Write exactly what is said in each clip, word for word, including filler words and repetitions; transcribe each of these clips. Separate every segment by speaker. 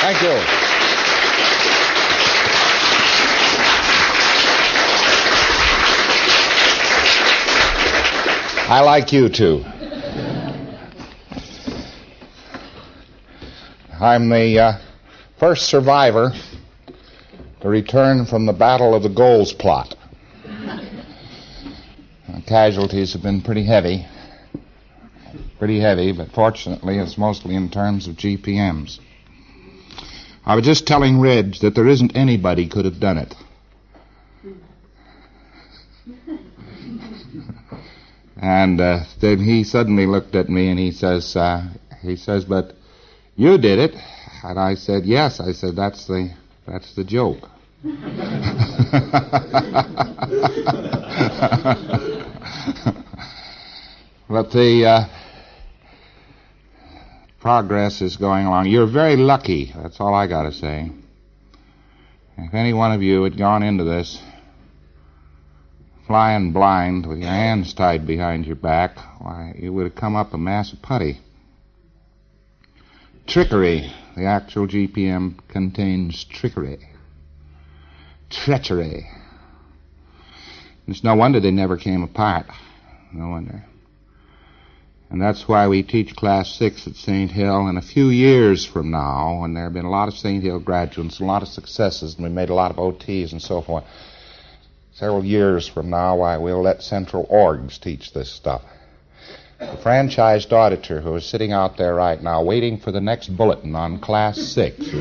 Speaker 1: Thank you. I like you too. I'm the uh, first survivor to return from the Battle of the Goals Plot. The casualties have been pretty heavy. Pretty heavy, but fortunately it's mostly in terms of G P Ms. I was just telling Reg that there isn't anybody could have done it. And uh, then he suddenly looked at me and he says, uh, he says, but you did it. And I said, yes. I said, that's the, that's the joke. But the uh, progress is going along. You're very lucky. That's all I got to say. If any one of you had gone into this flying blind with your hands tied behind your back, why, you would have come up a mass of putty. Trickery. The actual G P M contains trickery. Treachery. It's no wonder they never came apart. No wonder. And that's why we teach Class six at Saint Hill. And a few years from now, when there have been a lot of Saint Hill graduates, a lot of successes, and we made a lot of O Ts and so forth, several years from now, why, we'll let Central Orgs teach this stuff. The franchised auditor who is sitting out there right now waiting for the next bulletin on Class six, you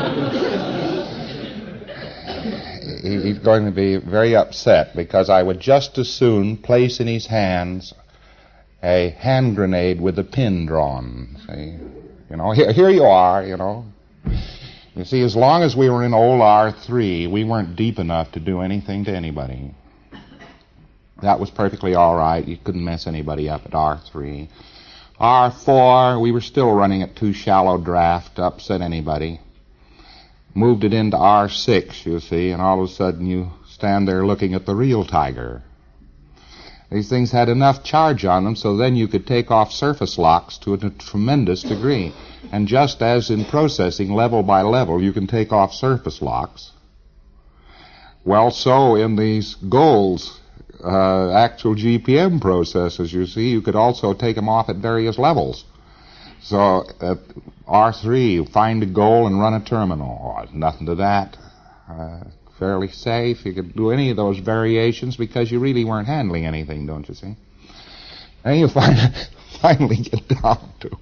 Speaker 1: see, he's going to be very upset because I would just as soon place in his hands a hand grenade with a pin drawn. See? You know, here, here you are, you know. You see, as long as we were in old R three, we weren't deep enough to do anything to anybody. That was perfectly all right. You couldn't mess anybody up at R three. R four, we were still running at too shallow draft to upset anybody. Moved it into R six, you see, and all of a sudden you stand there looking at the real tiger. These things had enough charge on them so then you could take off surface locks to a tremendous degree. And just as in processing, level by level, you can take off surface locks, well, so in these goals, uh, actual G P M processes, you see, you could also take them off at various levels. So at R three, find a goal and run a terminal. Oh, there's nothing to that. Uh, fairly safe. You could do any of those variations because you really weren't handling anything, don't you see? And you find, finally get down to,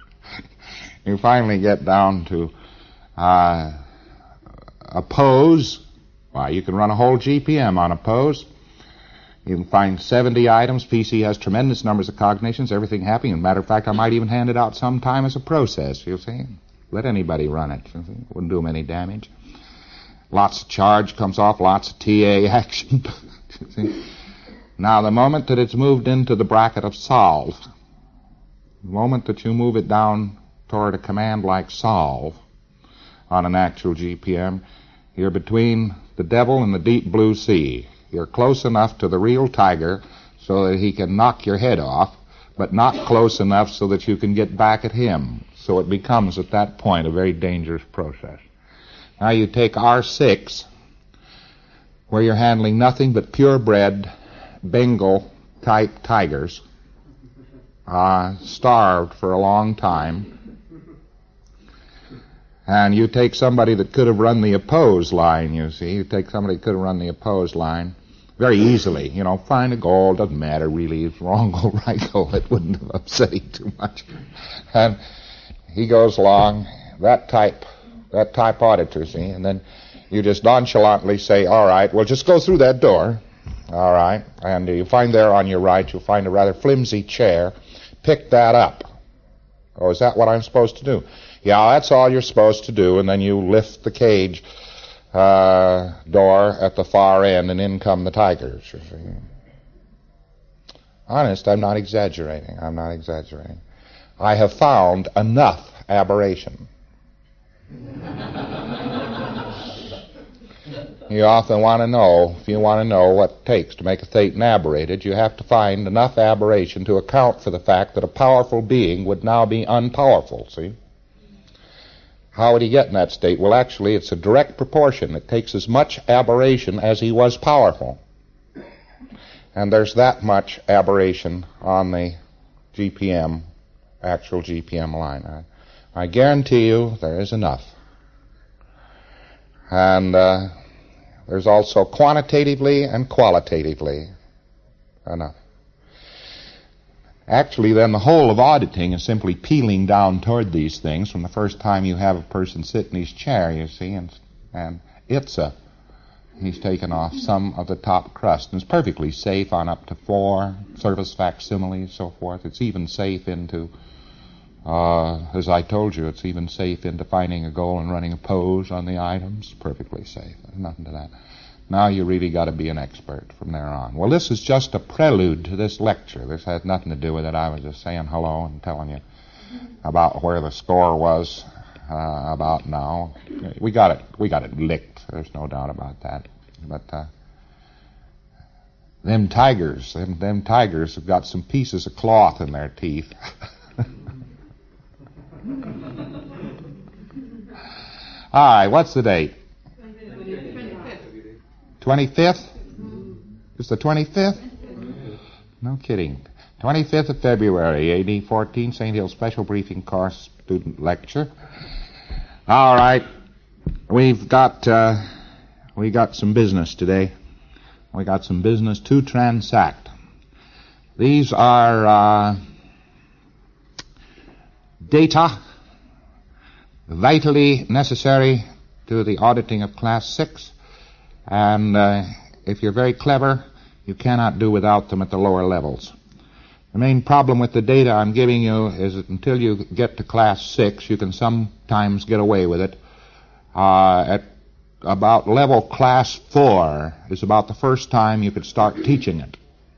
Speaker 1: you finally get down to uh, a pose. Well, you can run a whole G P M on a pose. You can find seventy items. P C has tremendous numbers of cognitions, everything happy. As a matter of fact, I might even hand it out sometime as a process, you see. Let anybody run it. You see? Wouldn't do them any damage. Lots of charge comes off, lots of T A action. You see? Now, the moment that it's moved into the bracket of solve, the moment that you move it down toward a command like solve on an actual G P M, you're between the devil and the deep blue sea. You're close enough to the real tiger so that he can knock your head off, but not close enough so that you can get back at him. So it becomes, at that point, a very dangerous process. Now you take R six, where you're handling nothing but purebred Bengal-type tigers, uh, starved for a long time, and you take somebody that could have run the opposed line, you see. You take somebody that could have run the opposed line very easily. You know, find a goal, doesn't matter really. If wrong goal, right goal, it wouldn't have upset him too much. And he goes along, that type, that type auditor, see, and then you just nonchalantly say, all right, well, just go through that door. All right, and you find there on your right, you'll find a rather flimsy chair. Pick that up. Oh, is that what I'm supposed to do? Yeah, that's all you're supposed to do, and then you lift the cage uh, door at the far end, and in come the tigers. You see. Honest, I'm not exaggerating. I'm not exaggerating. I have found enough aberration. You often want to know, if you want to know what it takes to make a Thetan aberrated, you have to find enough aberration to account for the fact that a powerful being would now be unpowerful, see? How would he get in that state? Well, actually, it's a direct proportion. It takes as much aberration as he was powerful. And there's that much aberration on the G P M, actual G P M line. I, I guarantee you there is enough. And uh, there's also quantitatively and qualitatively enough. Actually, then, the whole of auditing is simply peeling down toward these things from the first time you have a person sit in his chair, you see, and, and it's a, he's taken off some of the top crust, and it's perfectly safe on up to four surface facsimiles, so forth. It's even safe into, uh, as I told you, it's even safe into finding a goal and running a pose on the items. Perfectly safe. There's nothing to that. Now you really got to be an expert from there on. Well, this is just a prelude to this lecture. This has nothing to do with it. I was just saying hello and telling you about where the score was uh, about now. We got it. We got it licked. There's no doubt about that. But uh, them tigers, them, them tigers have got some pieces of cloth in their teeth. All right. What's the date? twenty-fifth? It's the twenty-fifth? No kidding. twenty-fifth of February, A D fourteen, Saint Hill Special Briefing Course Student Lecture. All right. We've got, uh, we got some business today. We got some business to transact. These are uh, data vitally necessary to the auditing of Class six. And uh, if you're very clever, you cannot do without them at the lower levels. The main problem with the data I'm giving you is that until you get to Class six, you can sometimes get away with it. Uh, at about level Class four is about the first time you could start teaching it.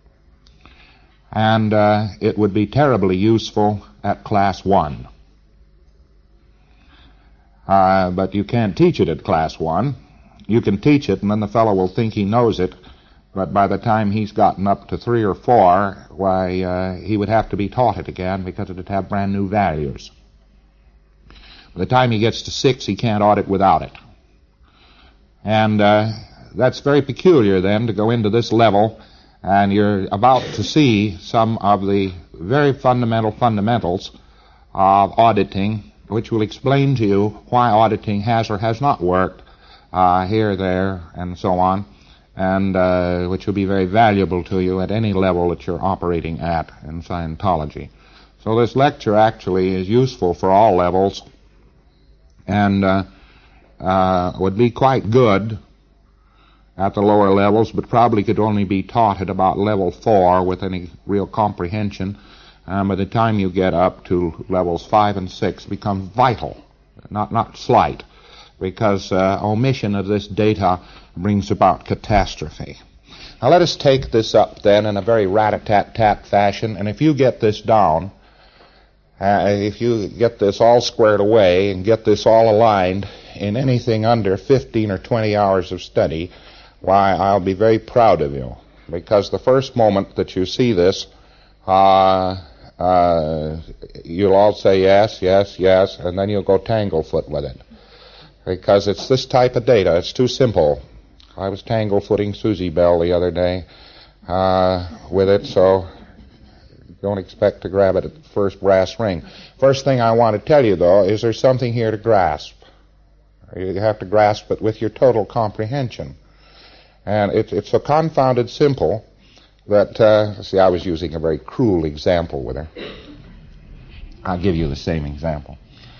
Speaker 1: And uh, it would be terribly useful at Class one. Uh, but you can't teach it at Class one. You can teach it, and then the fellow will think he knows it, but by the time he's gotten up to three or four, why, uh, he would have to be taught it again because it would have brand new values. By the time he gets to six, he can't audit without it. And uh, that's very peculiar, then, to go into this level, and you're about to see some of the very fundamental fundamentals of auditing, which will explain to you why auditing has or has not worked Uh, here, there, and so on, and uh, which will be very valuable to you at any level that you're operating at in Scientology. So this lecture actually is useful for all levels and uh, uh, would be quite good at the lower levels, but probably could only be taught at about level four with any real comprehension. Um, by the time you get up to levels five and six, it becomes vital, not, not slight. Because uh, omission of this data brings about catastrophe. Now let us take this up then in a very rat-a-tat-tat fashion, and if you get this down, uh, if you get this all squared away and get this all aligned in anything under fifteen or twenty hours of study, why, I'll be very proud of you. Because the first moment that you see this, uh, uh, you'll all say yes, yes, yes, and then you'll go tanglefoot with it. Because it's this type of data. It's too simple. I was tangle-footing Susie Bell the other day uh, with it, so don't expect to grab it at the first brass ring. First thing I want to tell you, though, is there's something here to grasp. You have to grasp it with your total comprehension. And it, it's so confounded simple that, uh, see, I was using a very cruel example with her. I'll give you the same example.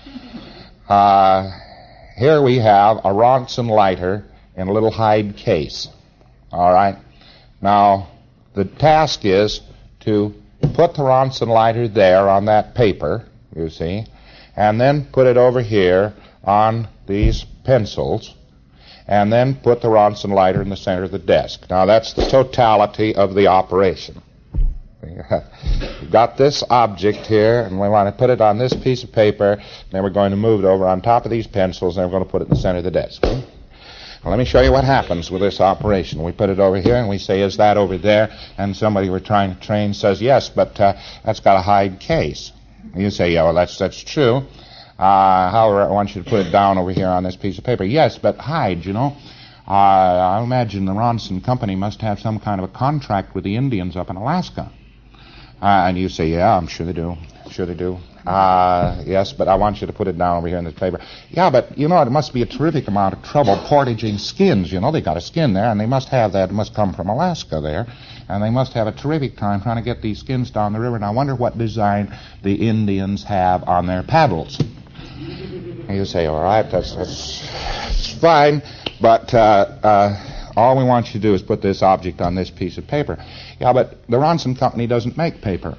Speaker 1: Uh... Here we have a Ronson lighter in a little hide case. All right. Now, the task is to put the Ronson lighter there on that paper, you see, and then put it over here on these pencils, and then put the Ronson lighter in the center of the desk. Now, that's the totality of the operation. We've got this object here, and we want to put it on this piece of paper, and then we're going to move it over on top of these pencils, and then we're going to put it in the center of the desk. Well, let me show you what happens with this operation. We put it over here, and we say, is that over there? And somebody we're trying to train says, yes, but uh, that's got a hide case. You say, yeah, well, that's, that's true. Uh, however, I want you to put it down over here on this piece of paper. Yes, but Hyde, you know, uh, I imagine the Ronson Company must have some kind of a contract with the Indians up in Alaska. Uh, and you say, yeah, I'm sure they do. Sure they do. Uh, yes, but I want you to put it down over here in this paper. Yeah, but, you know, it must be a terrific amount of trouble portaging skins. You know, they got a skin there, and they must have that. It must come from Alaska there. And they must have a terrific time trying to get these skins down the river. And I wonder what design the Indians have on their paddles. And you say, all right, that's, that's, that's fine, but uh, uh, all we want you to do is put this object on this piece of paper. Yeah, but the Ronson Company doesn't make paper.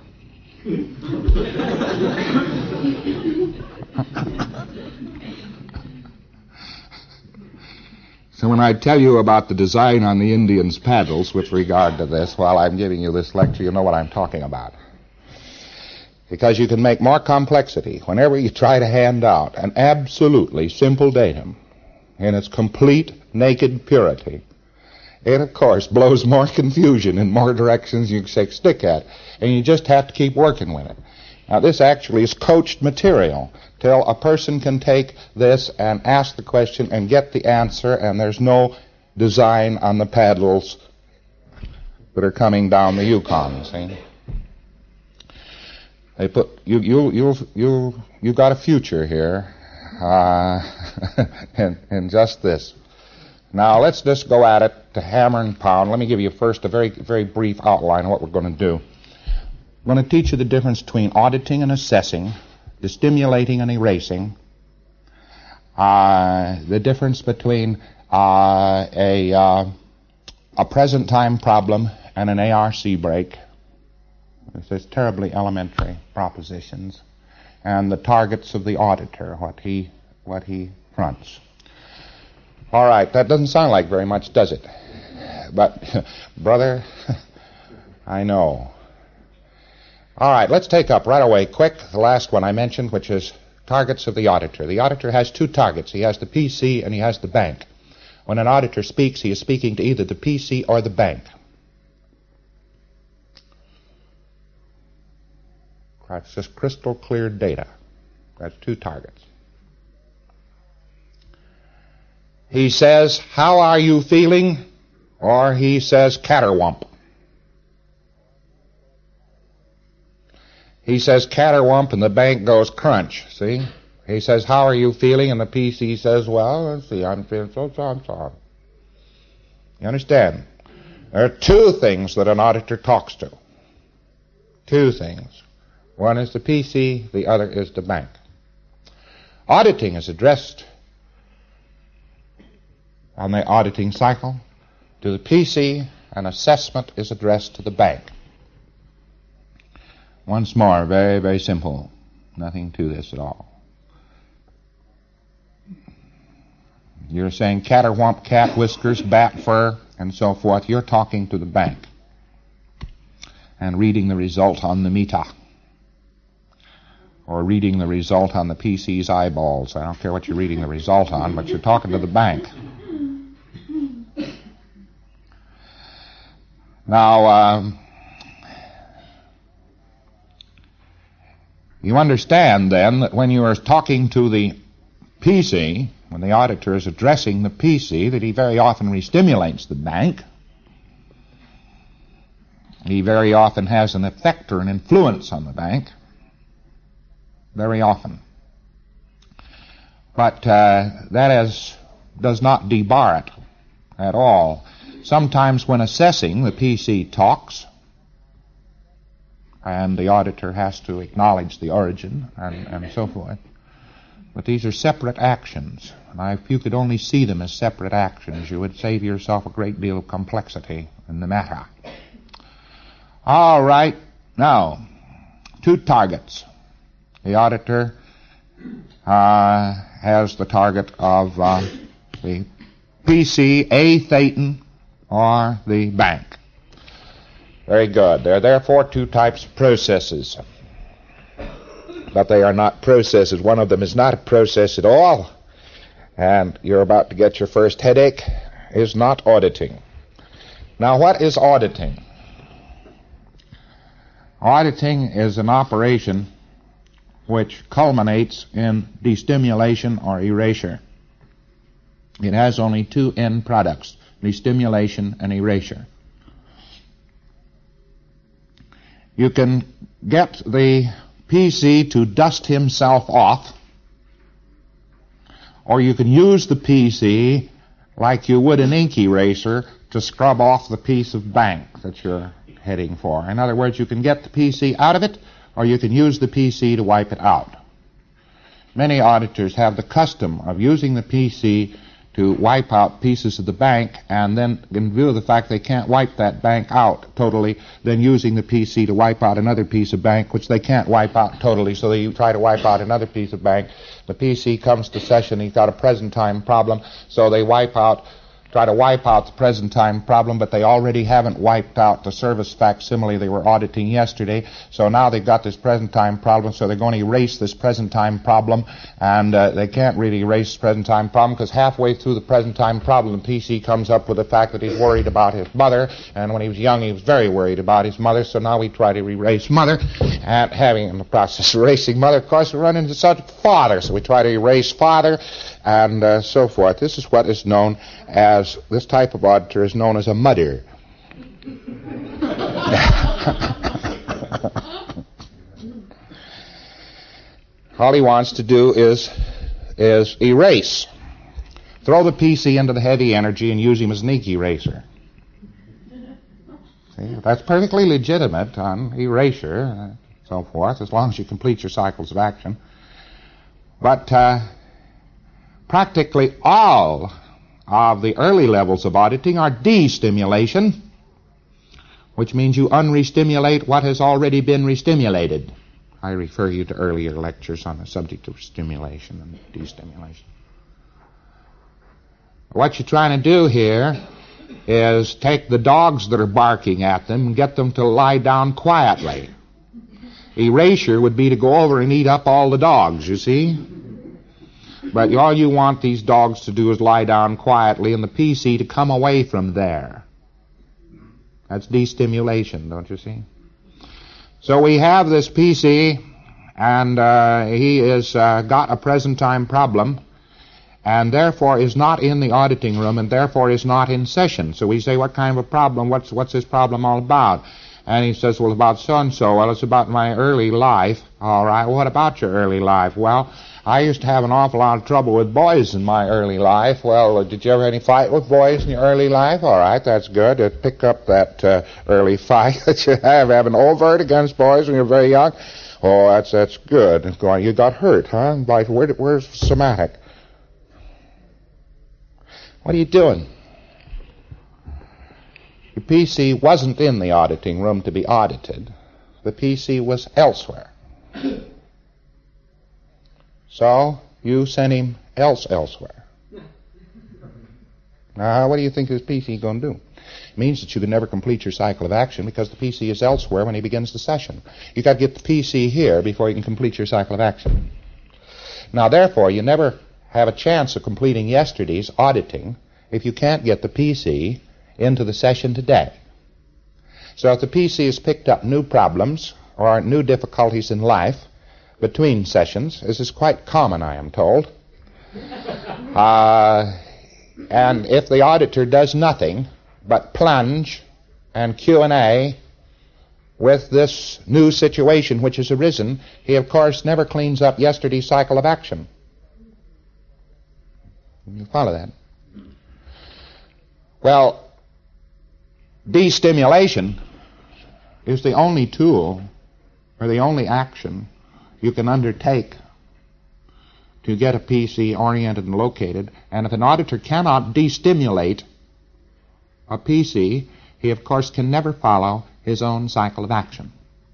Speaker 1: So when I tell you about the design on the Indians' paddles with regard to this while I'm giving you this lecture, you know what I'm talking about. Because you can make more complexity whenever you try to hand out an absolutely simple datum in its complete, naked purity. It, of course, blows more confusion in more directions you can stick at, and you just have to keep working with it. Now, this actually is coached material till a person can take this and ask the question and get the answer, and there's no design on the paddles that are coming down the Yukon, see? They put, you, you, you, you, you got a future here, uh, in, in just this. Now, let's just go at it to hammer and pound. Let me give you first a very, very brief outline of what we're going to do. I'm going to teach you the difference between auditing and assessing, distimulating and erasing, uh, the difference between uh, a, uh, a present time problem and an A R C break. It's terribly elementary propositions, and the targets of the auditor, what he, what he fronts. All right, that doesn't sound like very much, does it? But, brother, I know. All right, let's take up right away, quick, the last one I mentioned, which is targets of the auditor. The auditor has two targets. He has the P C and he has the bank. When an auditor speaks, he is speaking to either the P C or the bank. That's just crystal clear data. That's two targets. He says, how are you feeling? Or he says, caterwump. He says caterwump and the bank goes crunch, see? He says, how are you feeling? And the P C says, well, let's see, I'm feeling so, so, I'm sorry. You understand? There are two things that an auditor talks to. Two things. One is the P C, the other is the bank. Auditing is addressed on the auditing cycle to the P C, and assessment is addressed to the bank. Once more, very, very simple. Nothing to this at all. You're saying caterwump, cat whiskers, bat fur, and so forth. You're talking to the bank and reading the result on the meter, or reading the result on the P C's eyeballs. I don't care what you're reading the result on, but you're talking to the bank. Now, um, you understand then that when you are talking to the P C, when the auditor is addressing the P C, that he very often re-stimulates the bank. He very often has an effect or an influence on the bank. Very often. But uh, that is, does not debar it at all. Sometimes when assessing, the P C talks, and the auditor has to acknowledge the origin and, and so forth. But these are separate actions. Now, if you could only see them as separate actions, you would save yourself a great deal of complexity in the matter. All right. Now, two targets. The auditor uh, has the target of uh, the P C, A. Thetan, or the bank. Very good. There are therefore two types of processes. But they are not processes. One of them is not a process at all, and you're about to get your first headache, is not auditing. Now, what is auditing? Auditing is an operation
Speaker 2: which culminates in destimulation or erasure. It has only two end products, destimulation and erasure. You can get the P C to dust himself off, or you can use the P C like you would an ink eraser to scrub off the piece of bank that you're heading for. In other words, you can get the P C out of it, or you can use the P C to wipe it out. Many auditors have the custom of using the P C to wipe out pieces of the bank, and then, in view of the fact they can't wipe that bank out totally, then using the P C to wipe out another piece of bank, which they can't wipe out totally, so they try to wipe out another piece of bank. The P C comes to session, he's got a present time problem, so they wipe out, try to wipe out the present time problem, but they already haven't wiped out the service facsimile they were auditing yesterday, so now they've got this present time problem, so they're going to erase this present time problem, and uh, they can't really erase the present time problem because halfway through the present time problem, the P C comes up with the fact that he's worried about his mother, and when he was young he was very worried about his mother, so now we try to erase mother, and having in the process of erasing mother, of course we run into such father, so we try to erase father, and uh, so forth. This is what is known as, this type of auditor is known as a mudder. All he wants to do is is erase. Throw the P C into the heavy energy and use him as an ink eraser. See, that's perfectly legitimate on erasure and so forth, as long as you complete your cycles of action. But uh, practically all of the early levels of auditing are destimulation, which means you unrestimulate what has already been restimulated. I refer you to earlier lectures on the subject of stimulation and destimulation. What you're trying to do here is take the dogs that are barking at them and get them to lie down quietly. Erasure would be to go over and eat up all the dogs, you see? But all you want these dogs to do is lie down quietly and the P C to come away from there. That's destimulation, don't you see? So we have this P C, and uh, he has uh, got a present time problem, and therefore is not in the auditing room, and therefore is not in session. So we say, what kind of a problem? What's, what's this problem all about? And he says, well, about so-and-so. Well, it's about my early life. All right, well, what about your early life? Well, I used to have an awful lot of trouble with boys in my early life. Well, uh, did you ever have any fight with boys in your early life? All right, that's good. Uh, pick up that uh, early fight that you have, have an overt against boys when you're very young. Oh, that's that's good. You got hurt, huh? Like, where, where's somatic? What are you doing? The P C wasn't in the auditing room to be audited. The P C was elsewhere. So you sent him else elsewhere. Now, what do you think this P C is going to do? It means that you can never complete your cycle of action because the P C is elsewhere when he begins the session. You've got to get the P C here before you can complete your cycle of action. Now, therefore, you never have a chance of completing yesterday's auditing if you can't get the P C into the session today. So if the P C has picked up new problems or new difficulties in life between sessions, this is quite common, I am told, uh, and if the auditor does nothing but plunge and Q and A with this new situation which has arisen, he of course never cleans up yesterday's cycle of action. You follow that? Well, destimulation is the only tool or the only action you can undertake to get a P C oriented and located, and if an auditor cannot destimulate a P C, he of course can never follow his own cycle of action.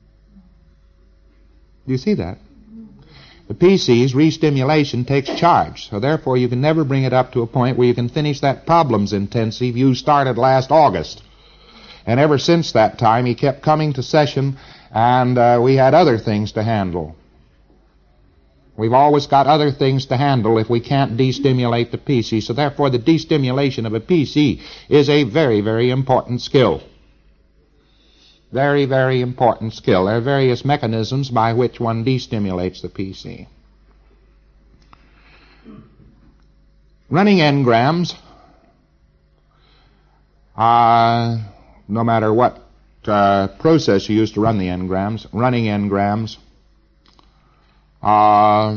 Speaker 2: Do you see that? The P C's restimulation takes charge, so therefore you can never bring it up to a point where you can finish that problems intensive you started last August. And ever since that time he kept coming to session, and uh, we had other things to handle. We've always got other things to handle if we can't destimulate the P C, so therefore the destimulation of a P C is a very, very important skill. Very, very important skill. There are various mechanisms by which one destimulates the P C. Running engrams, uh, no matter what uh, process you use to run the engrams, running engrams, uh,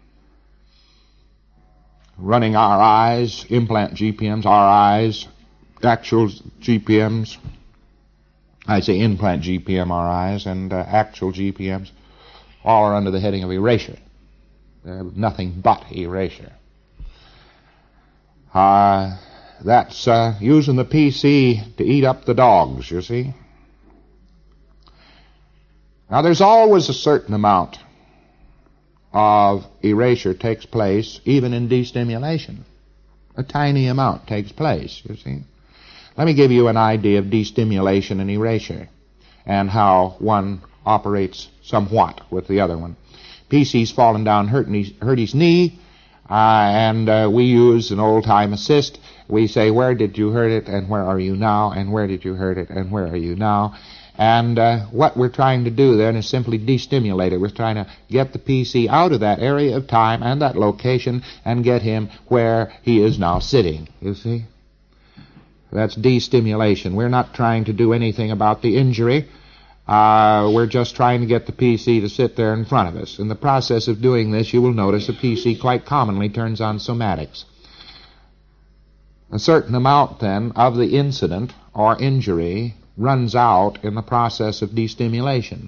Speaker 2: running R Is, implant G P Ms, R Is, actual G P Ms, I say implant G P M R Is, and uh, actual G P Ms, all are under the heading of erasure. They're nothing but erasure. Uh, that's uh, using the P C to eat up the dogs, you see. Now, there's always a certain amount of erasure takes place, even in destimulation. A tiny amount takes place, you see. Let me give you an idea of destimulation and erasure and how one operates somewhat with the other one. P C's fallen down, hurt his, hurt his knee, uh, and uh, we use an old-time assist. We say, where did you hurt it, and where are you now, and where did you hurt it, and where are you now? And uh, what we're trying to do then is simply destimulate it. We're trying to get the P C out of that area of time and that location and get him where he is now sitting, you see. That's destimulation. We're not trying to do anything about the injury. Uh, we're just trying to get the P C to sit there in front of us. In the process of doing this, you will notice the P C quite commonly turns on somatics. A certain amount, then, of the incident or injury runs out in the process of destimulation.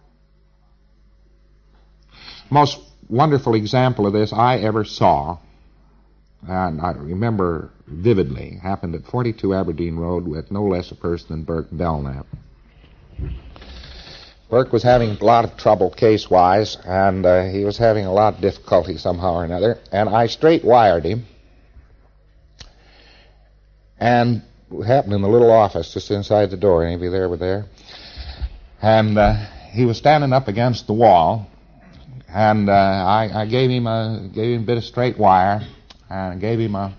Speaker 2: Most wonderful example of this I ever saw, and I remember vividly, happened at forty-two Aberdeen Road with no less a person than Burke Belknap. Burke was having a lot of trouble case-wise, and uh, he was having a lot of difficulty somehow or another, and I straight-wired him, and it happened in the little office just inside the door. Any of you there were there? And uh, he was standing up against the wall, and uh, I, I gave him a gave him a bit of straight wire, and gave him a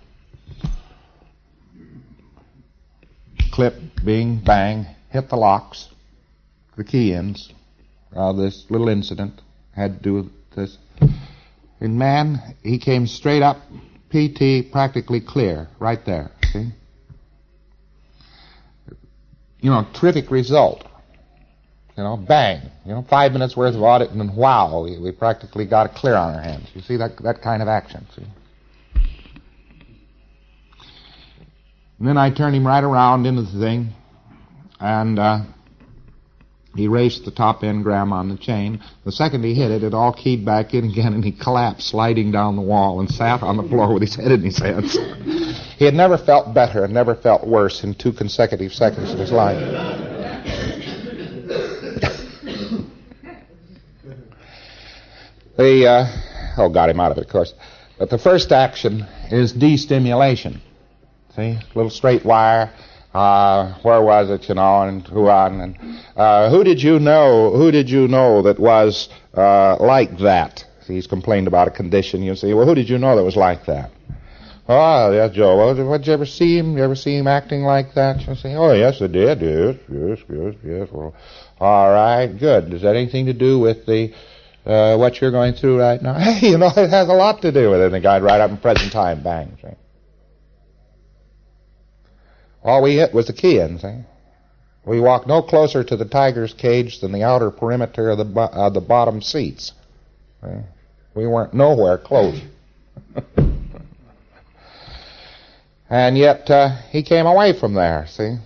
Speaker 2: clip, bing, bang, hit the locks, the key ends of this little incident had to do with this. And man, he came straight up, P T practically clear, right there, see? You know, terrific result. You know, bang. You know, five minutes worth of audit, and then wow, we, we practically got it clear on our hands. You see that that kind of action, see? And then I turned him right around into the thing, and uh, erased the top engram on the chain. The second he hit it, it all keyed back in again, and he collapsed, sliding down the wall, and sat on the floor with his head in his hands. He had never felt better and never felt worse in two consecutive seconds of his life. the, uh, oh, got him out of it, of course. But the first action is destimulation. See, a little straight wire. Uh, where was it, you know, and who on, and uh, who did you know, who did you know that was uh, like that? See, he's complained about a condition, you see. Well, who did you know that was like that? Oh, yeah, Joe. Well, did you ever see him? Did you ever see him acting like that? You say, oh, yes, I did. Yes, yes, yes, yes. Well, all right, good. Does that anything to do with the uh, what you're going through right now? Hey, you know, it has a lot to do with it. And the guy right up in present time, bang. See? All we hit was the key in. See? We walked no closer to the tiger's cage than the outer perimeter of the bo- uh, the bottom seats. See? We weren't nowhere close. And yet, uh, he came away from there, see?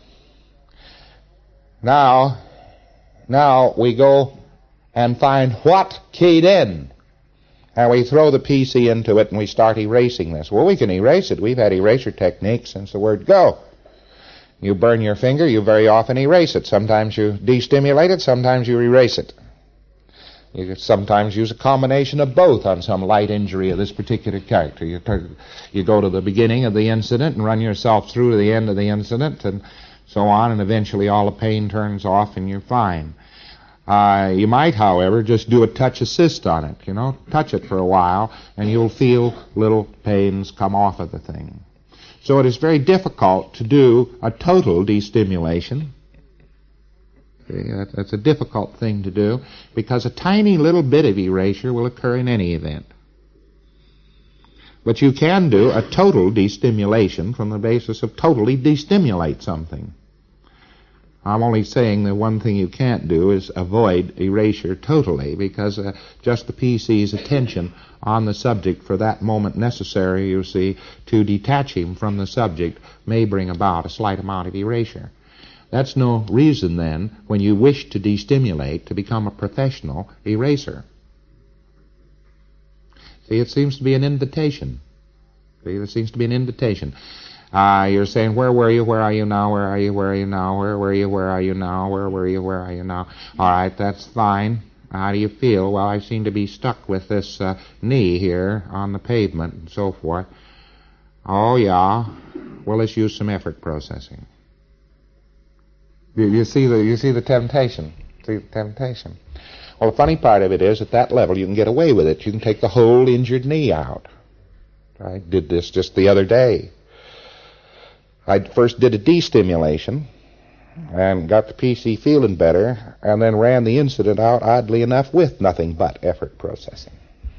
Speaker 2: Now, now we go and find what keyed in. And we throw the P C into it and we start erasing this. Well, we can erase it. We've had erasure techniques since the word go. You burn your finger, you very often erase it. Sometimes you destimulate it, sometimes you erase it. You sometimes use a combination of both on some light injury of this particular character. You, you go to the beginning of the incident and run yourself through to the end of the incident and so on, and eventually all the pain turns off and you're fine. Uh, you might, however, just do a touch assist on it, you know, touch it for a while, and you'll feel little pains come off of the thing. So it is very difficult to do a total destimulation. See, that, that's a difficult thing to do because a tiny little bit of erasure will occur in any event. But you can do a total destimulation from the basis of totally destimulate something. I'm only saying the one thing you can't do is avoid erasure totally, because uh, just the P C's attention on the subject for that moment necessary, you see, to detach him from the subject may bring about a slight amount of erasure. That's no reason, then, when you wish to destimulate, to become a professional eraser. See, it seems to be an invitation. See, there seems to be an invitation. Uh, you're saying, where were you, where are you now, where are you, where are you now, where were you, where are you now, where were you, where are you now? All right, that's fine. How do you feel? Well, I seem to be stuck with this uh, knee here on the pavement and so forth. Oh, yeah. Well, let's use some effort processing. You, you see the you see the temptation. See the temptation. Well, the funny part of it is, at that level, you can get away with it. You can take the whole injured knee out. I did this just the other day. I first did a destimulation and got the P C feeling better, and then ran the incident out, oddly enough, with nothing but effort processing.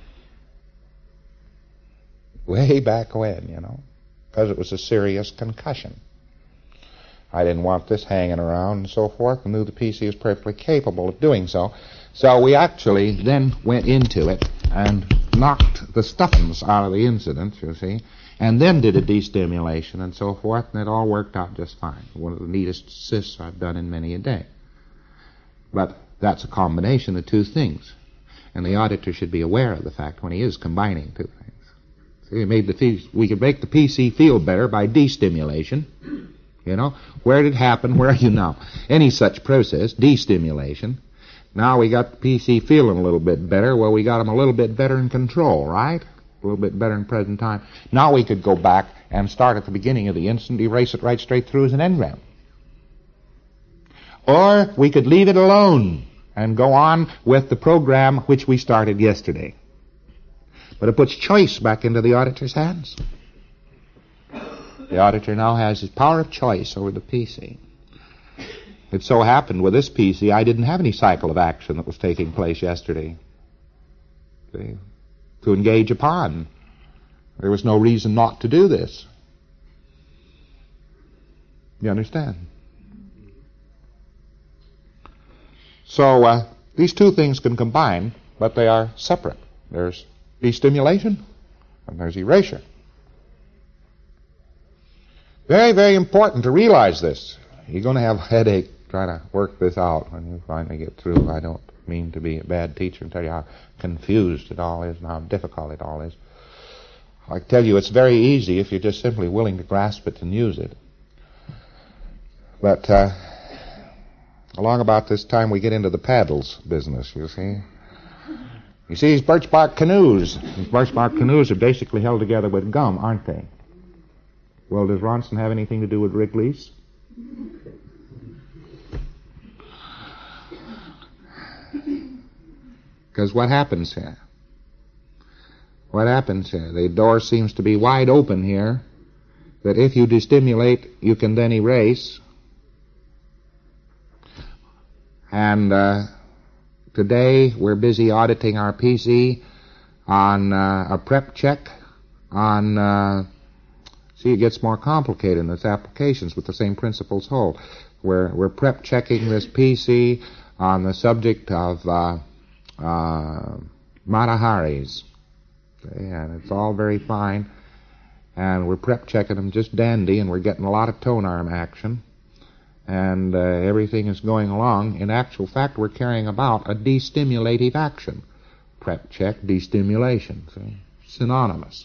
Speaker 2: Way back when, you know, because it was a serious concussion. I didn't want this hanging around and so forth, and knew the P C was perfectly capable of doing so. So we actually then went into it and knocked the stuffings out of the incident, you see, and then did a destimulation and so forth, and it all worked out just fine. One of the neatest assists I've done in many a day. But that's a combination of two things, and the auditor should be aware of the fact when he is combining two things. See, we, made the, we could make the P C feel better by destimulation. You know, where did it happen? Where are you now? Any such process, destimulation. Now we got the P C feeling a little bit better. Well, we got him a little bit better in control, right? A little bit better in present time. Now we could go back and start at the beginning of the instant, erase it right straight through as an engram. Or we could leave it alone and go on with the program which we started yesterday. But it puts choice back into the auditor's hands. The auditor now has his power of choice over the P C. It so happened with this P C, I didn't have any cycle of action that was taking place yesterday See? to engage upon. There was no reason not to do this. You understand? So uh, these two things can combine, but they are separate. There's destimulation and there's erasure. Very, very important to realize this. You're going to have a headache trying to work this out when you finally get through. I don't mean to be a bad teacher and tell you how confused it all is and how difficult it all is. I tell you, it's very easy if you're just simply willing to grasp it and use it. But uh, along about this time, we get into the paddles business, you see. You see, these birch bark canoes. These birch bark canoes are basically held together with gum, aren't they? Well, does Ronson have anything to do with Wrigley's? Because what happens here? What happens here? The door seems to be wide open here, that if you destimulate, you can then erase. And uh, today we're busy auditing our P C on uh, a prep check on... Uh, See, it gets more complicated in its applications, but the same principles hold. We're, we're prep checking this P C on the subject of uh, uh, Mata Haris. And it's all very fine. And we're prep checking them just dandy, and we're getting a lot of tone arm action. And uh, everything is going along. In actual fact, we're carrying about a destimulative action. Prep check, destimulation. See? Synonymous.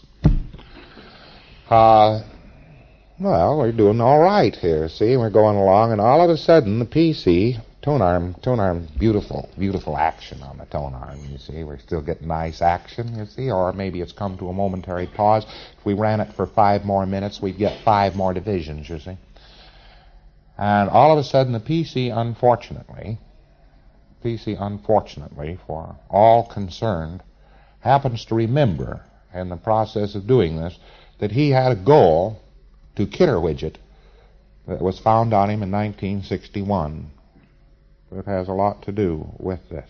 Speaker 2: Uh, well, we're doing all right here, see, we're going along, and all of a sudden the P C, tone arm, tone arm, beautiful, beautiful action on the tone arm, you see, we're still getting nice action, you see, or maybe it's come to a momentary pause. If we ran it for five more minutes, we'd get five more divisions, you see. And all of a sudden the P C, unfortunately, P C, unfortunately, for all concerned, happens to remember, in the process of doing this, that he had a goal to Kitterwidget that was found on him in nineteen sixty-one.
Speaker 1: that has a lot to do with this.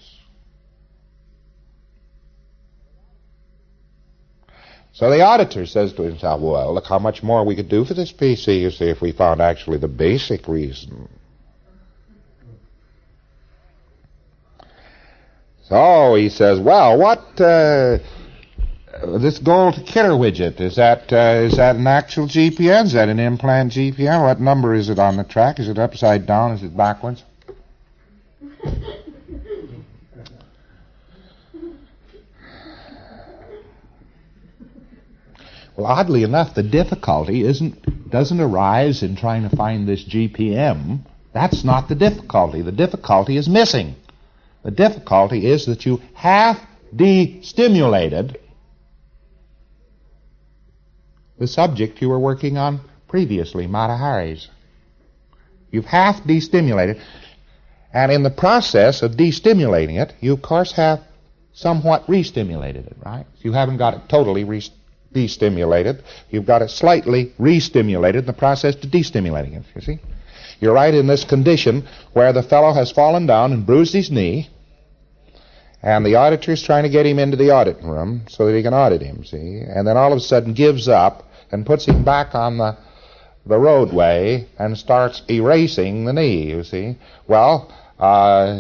Speaker 1: So the auditor says to himself, well, look how much more we could do for this P C, you see, if we found actually the basic reason. So he says, well, what, uh, this gold killer widget, is that, uh, is that an actual G P M? Is that an implant G P M? What number is it on the track? Is it upside down? Is it backwards? Well, oddly enough, the difficulty isn't doesn't arise in trying to find this G P M. That's not the difficulty. The difficulty is missing. The difficulty is that you have de-stimulated the subject you were working on previously, Mata Hari's. You've half de-stimulated, and in the process of de-stimulating it, you of course have somewhat re-stimulated it, right? You haven't got it totally re- de-stimulated. You've got it slightly re-stimulated in the process of de-stimulating it, you see? You're right in this condition where the fellow has fallen down and bruised his knee, and the auditor is trying to get him into the audit room so that he can audit him, see? And then all of a sudden gives up and puts him back on the the roadway and starts erasing the knee, you see. Well, uh,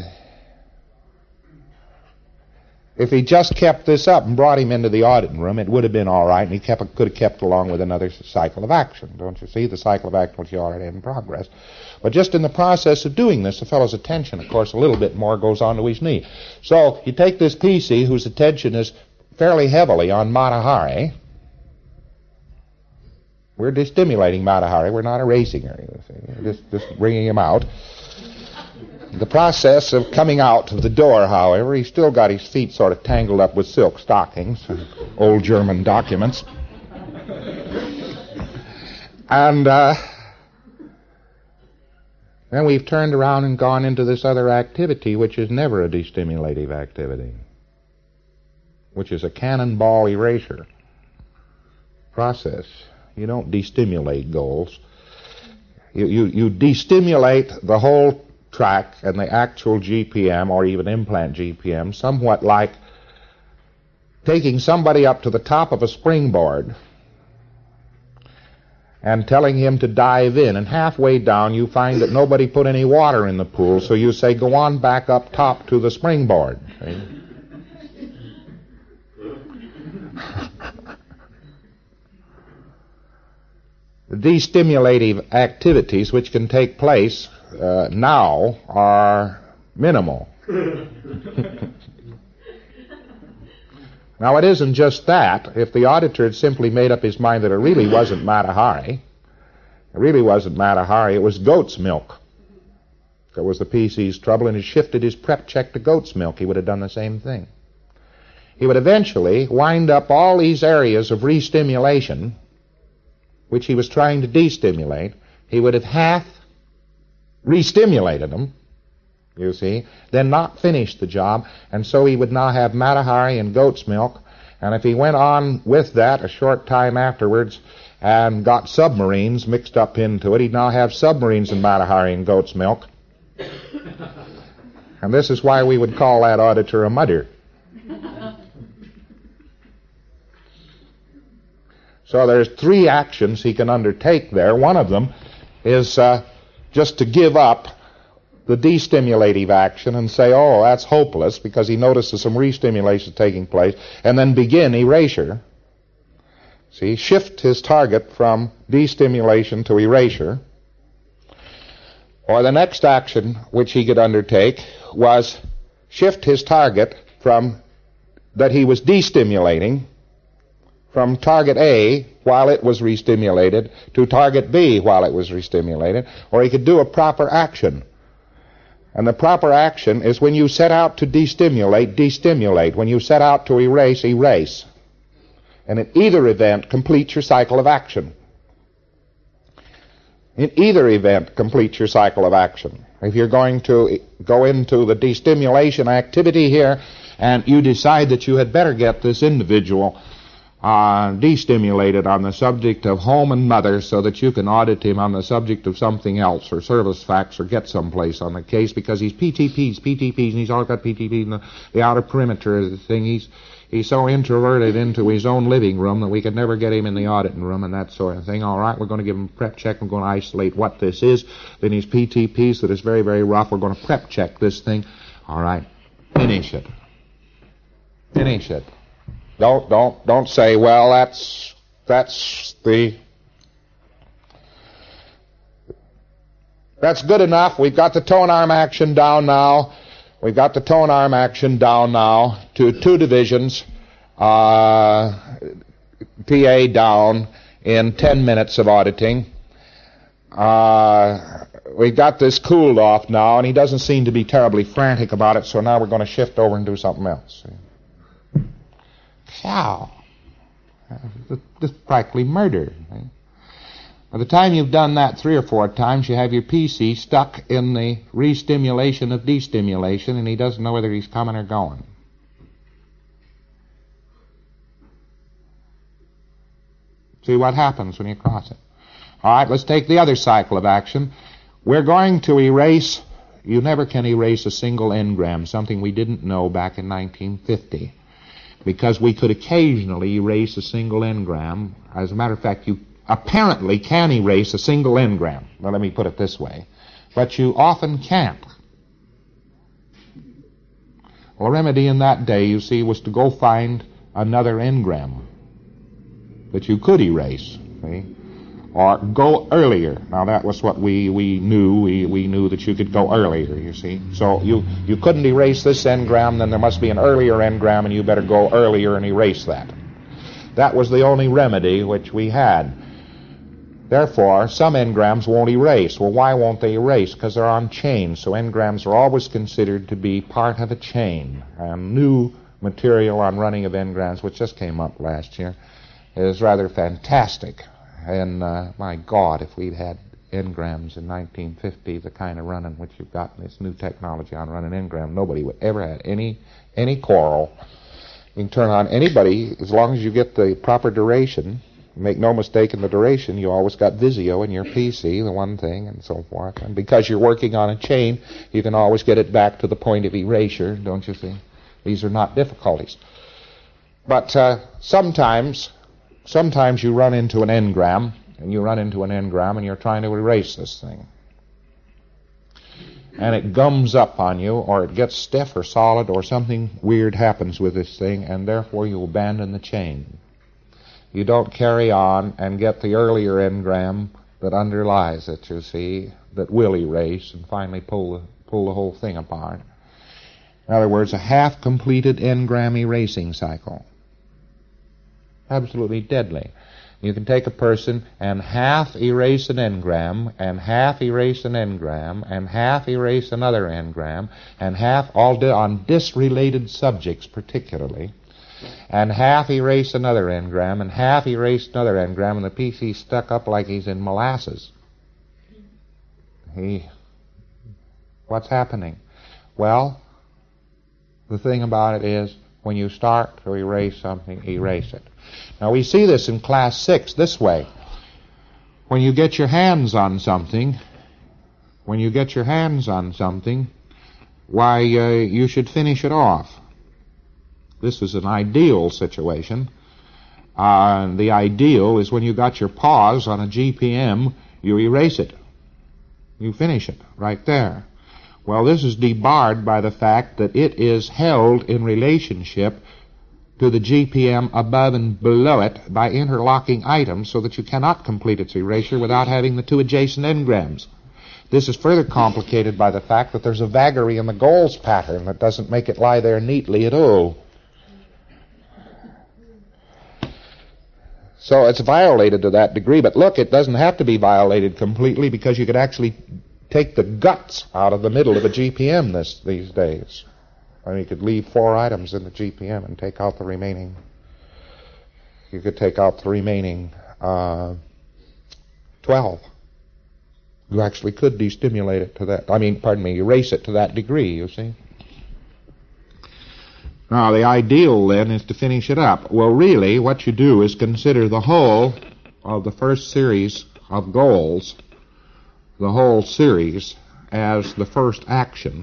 Speaker 1: if he just kept this up and brought him into the auditing room, it would have been all right, and he kept, could have kept along with another cycle of action, don't you see? The cycle of action was already in progress. But just in the process of doing this, the fellow's attention, of course, a little bit more goes on to his knee. So you take this P C, whose attention is fairly heavily on Mata Hari. We're destimulating Mata Hari. We're not erasing her. You see. We're just, just bringing him out. The process of coming out of the door, however, he's still got his feet sort of tangled up with silk stockings, old German documents. And uh, then we've turned around and gone into this other activity, which is never a destimulative activity, which is a cannonball erasure process. You don't destimulate goals. You, you, you destimulate the whole track and the actual G P M or even implant G P M, somewhat like taking somebody up to the top of a springboard and telling him to dive in, and halfway down you find that nobody put any water in the pool, so you say, go on back up top to the springboard. See? The destimulative activities which can take place uh, now are minimal. Now, it isn't just that. If the auditor had simply made up his mind that it really wasn't Mata Hari, it really wasn't Mata Hari, it was goat's milk that was the P C's trouble, and he shifted his prep check to goat's milk, he would have done the same thing. He would eventually wind up all these areas of re-stimulation which he was trying to destimulate. He would have half re-stimulated them, you see, then not finished the job, and so he would now have Mata Hari and goat's milk, and if he went on with that a short time afterwards and got submarines mixed up into it, he'd now have submarines and Mata Hari and goat's milk. And this is why we would call that auditor a mudder. So there's three actions he can undertake there. One of them is uh, just to give up the destimulative action and say, oh, that's hopeless, because he notices some re-stimulation taking place, and then begin erasure. See, shift his target from destimulation to erasure. Or the next action which he could undertake was shift his target from that he was destimulating from target A while it was re-stimulated to target B while it was re-stimulated, or he could do a proper action. And the proper action is when you set out to destimulate, destimulate. When you set out to erase, erase. And in either event, complete your cycle of action. In either event, complete your cycle of action. If you're going to go into the destimulation activity here, and you decide that you had better get this individual
Speaker 2: uh, destimulated on the subject of home and mother so that you can audit him on the subject of something else or service facts or get someplace on the case because he's P T Ps, P T Ps, and he's always got P T Ps in the, the outer perimeter of the thing. He's He's so introverted into his own living room that we could never get him in the auditing room and that sort of thing. All right, we're going to give him a prep check. We're going to isolate what this is. Then he's P T Ps that is very, very rough. We're going to prep check this thing. All right, finish it. Finish it. Don't, don't, don't say, well, that's, that's the, that's good enough. We've got the tone arm action down now. We've got the tone arm action down now to two divisions, uh, P A down in ten minutes of auditing. Uh, we've got this cooled off now, and he doesn't seem to be terribly frantic about it, so now we're going to shift over and do something else. Cow. This is practically murder. By the time you've done that three or four times, you have your P C stuck in the re-stimulation of destimulation, and he doesn't know whether he's coming or going. See what happens when you cross it. All right, let's take the other cycle of action. We're going to erase, you never can erase a single engram, something we didn't know back in nineteen fifty, because we could occasionally erase a single engram. As a matter of fact, you apparently can erase a single engram. Well, let me put it this way. But you often can't. Well, the remedy in that day, you see, was to go find another engram that you could erase, see? Or go earlier. Now, that was what we, we knew. We, we knew that you could go earlier, you see. So you, you couldn't erase this engram, then there must be an earlier engram, and you better go earlier and erase that. That was the only remedy which we had. Therefore, some engrams won't erase. Well, why won't they erase? Because they're on chains. So engrams are always considered to be part of a chain. And new material on running of engrams, which just came up last year, is rather fantastic. And, uh, my God, if we'd had engrams in nineteen fifty, the kind of running which you've got in this new technology on running engram, nobody would ever have any, any quarrel. You can turn on anybody, as long as you get the proper duration. Make no mistake in the duration, you always got Vizio in your P C, the one thing, and so forth. And because you're working on a chain, you can always get it back to the point of erasure, don't you see? These are not difficulties. But uh, sometimes, sometimes you run into an engram, and you run into an engram, and you're trying to erase this thing. And it gums up on you, or it gets stiff or solid, or something weird happens with this thing, and therefore you abandon the chain. You don't carry on and get the earlier engram that underlies it, you see, that will erase and finally pull the, pull the whole thing apart. In other words, a half-completed engram erasing cycle. Absolutely deadly. You can take a person and half erase an engram, and half erase an engram, and half erase another engram, and half, all di- on disrelated subjects particularly, and half erase another engram, and half erase another engram, and the P C stuck up like he's in molasses. He, what's happening? Well, the thing about it is, when you start to erase something, erase it. Now, we see this in class six this way. When you get your hands on something, when you get your hands on something, why, uh, you should finish it off. This is an ideal situation. Uh, the ideal is when you got your paws on a G P M, you erase it. You finish it right there. Well, this is debarred by the fact that it is held in relationship to the G P M above and below it by interlocking items so that you cannot complete its erasure without having the two adjacent engrams. This is further complicated by the fact that there's a vagary in the goals pattern that doesn't make it lie there neatly at all. So it's violated to that degree, but look, it doesn't have to be violated completely because you could actually take the guts out of the middle of a G P M this, these days. I mean, you could leave four items in the G P M and take out the remaining, you could take out the remaining uh, twelve. You actually could destimulate it to that, I mean, pardon me, erase it to that degree, you see. Now, the ideal, then, is to finish it up. Well, really, what you do is consider the whole of the first series of goals, the whole series, as the first action,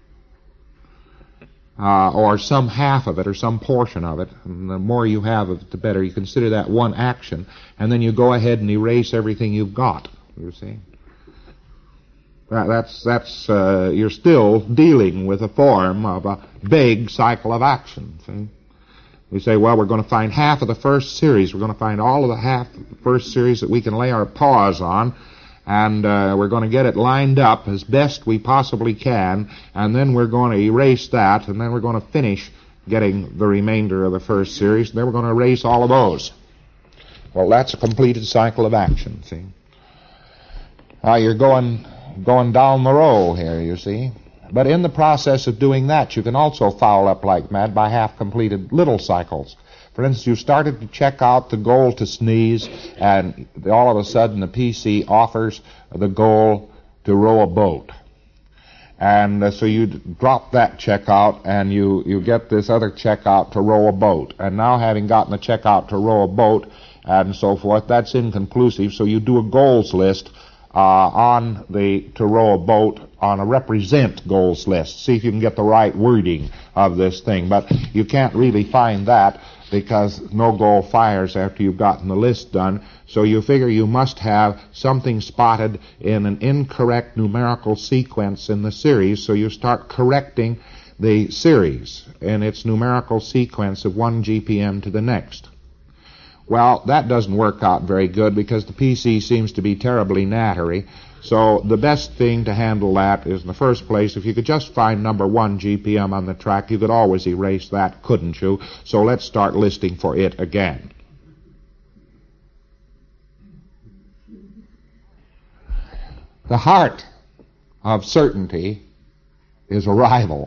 Speaker 2: uh, or some half of it, or some portion of it. And the more you have of it, the better. You consider that one action, and then you go ahead and erase everything you've got, you see. That, that's, that's, uh, you're still dealing with a form of a big cycle of action, see. You say, well, we're going to find half of the first series. We're going to find all of the half of the first series that we can lay our paws on, and uh, we're going to get it lined up as best we possibly can, and then we're going to erase that, and then we're going to finish getting the remainder of the first series, and then we're going to erase all of those. Well, that's a completed cycle of action, see. Now, you're going, going down the row here, you see. But in the process of doing that, you can also foul up like mad by half-completed little cycles. For instance, you started to check out the goal to sneeze, and all of a sudden the P C offers the goal to row a boat. And uh, so you drop that check out, and you, you get this other check out to row a boat. And now, having gotten the check out to row a boat and so forth, that's inconclusive, so you do a goals list Uh, on the to row a boat on a represent goals list. See if you can get the right wording of this thing. But you can't really find that because no goal fires after you've gotten the list done. So you figure you must have something spotted in an incorrect numerical sequence in the series. So you start correcting the series in its numerical sequence of one G P M to the next. Well, that doesn't work out very good because the P C seems to be terribly nattery. So the best thing to handle that is, in the first place, if you could just find number one G P M on the track, you could always erase that, couldn't you? So let's start listing for it again. The heart of certainty is arrival.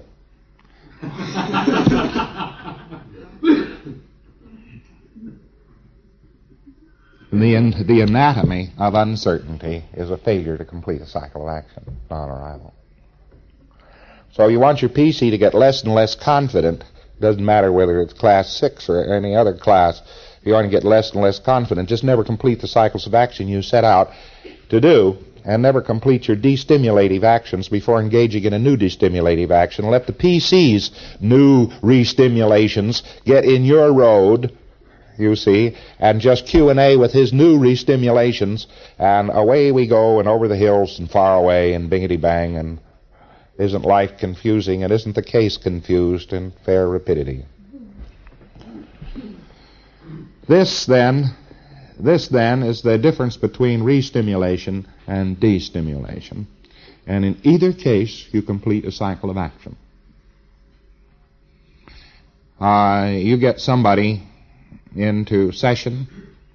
Speaker 2: The, the anatomy of uncertainty is a failure to complete a cycle of action, non-arrival. So you want your P C to get less and less confident. Doesn't matter whether it's class six or any other class. If you want to get less and less confident, just never complete the cycles of action you set out to do, and never complete your destimulative actions before engaging in a new destimulative action. Let the P C's new restimulations get in your road, you see, and just Q and A with his new restimulations, and away we go, and over the hills and far away, and bingity-bang, and isn't life confusing, and isn't the case confused in fair rapidity? This, then, this, then, is the difference between restimulation and destimulation, and in either case, you complete a cycle of action. Uh, you get somebody into session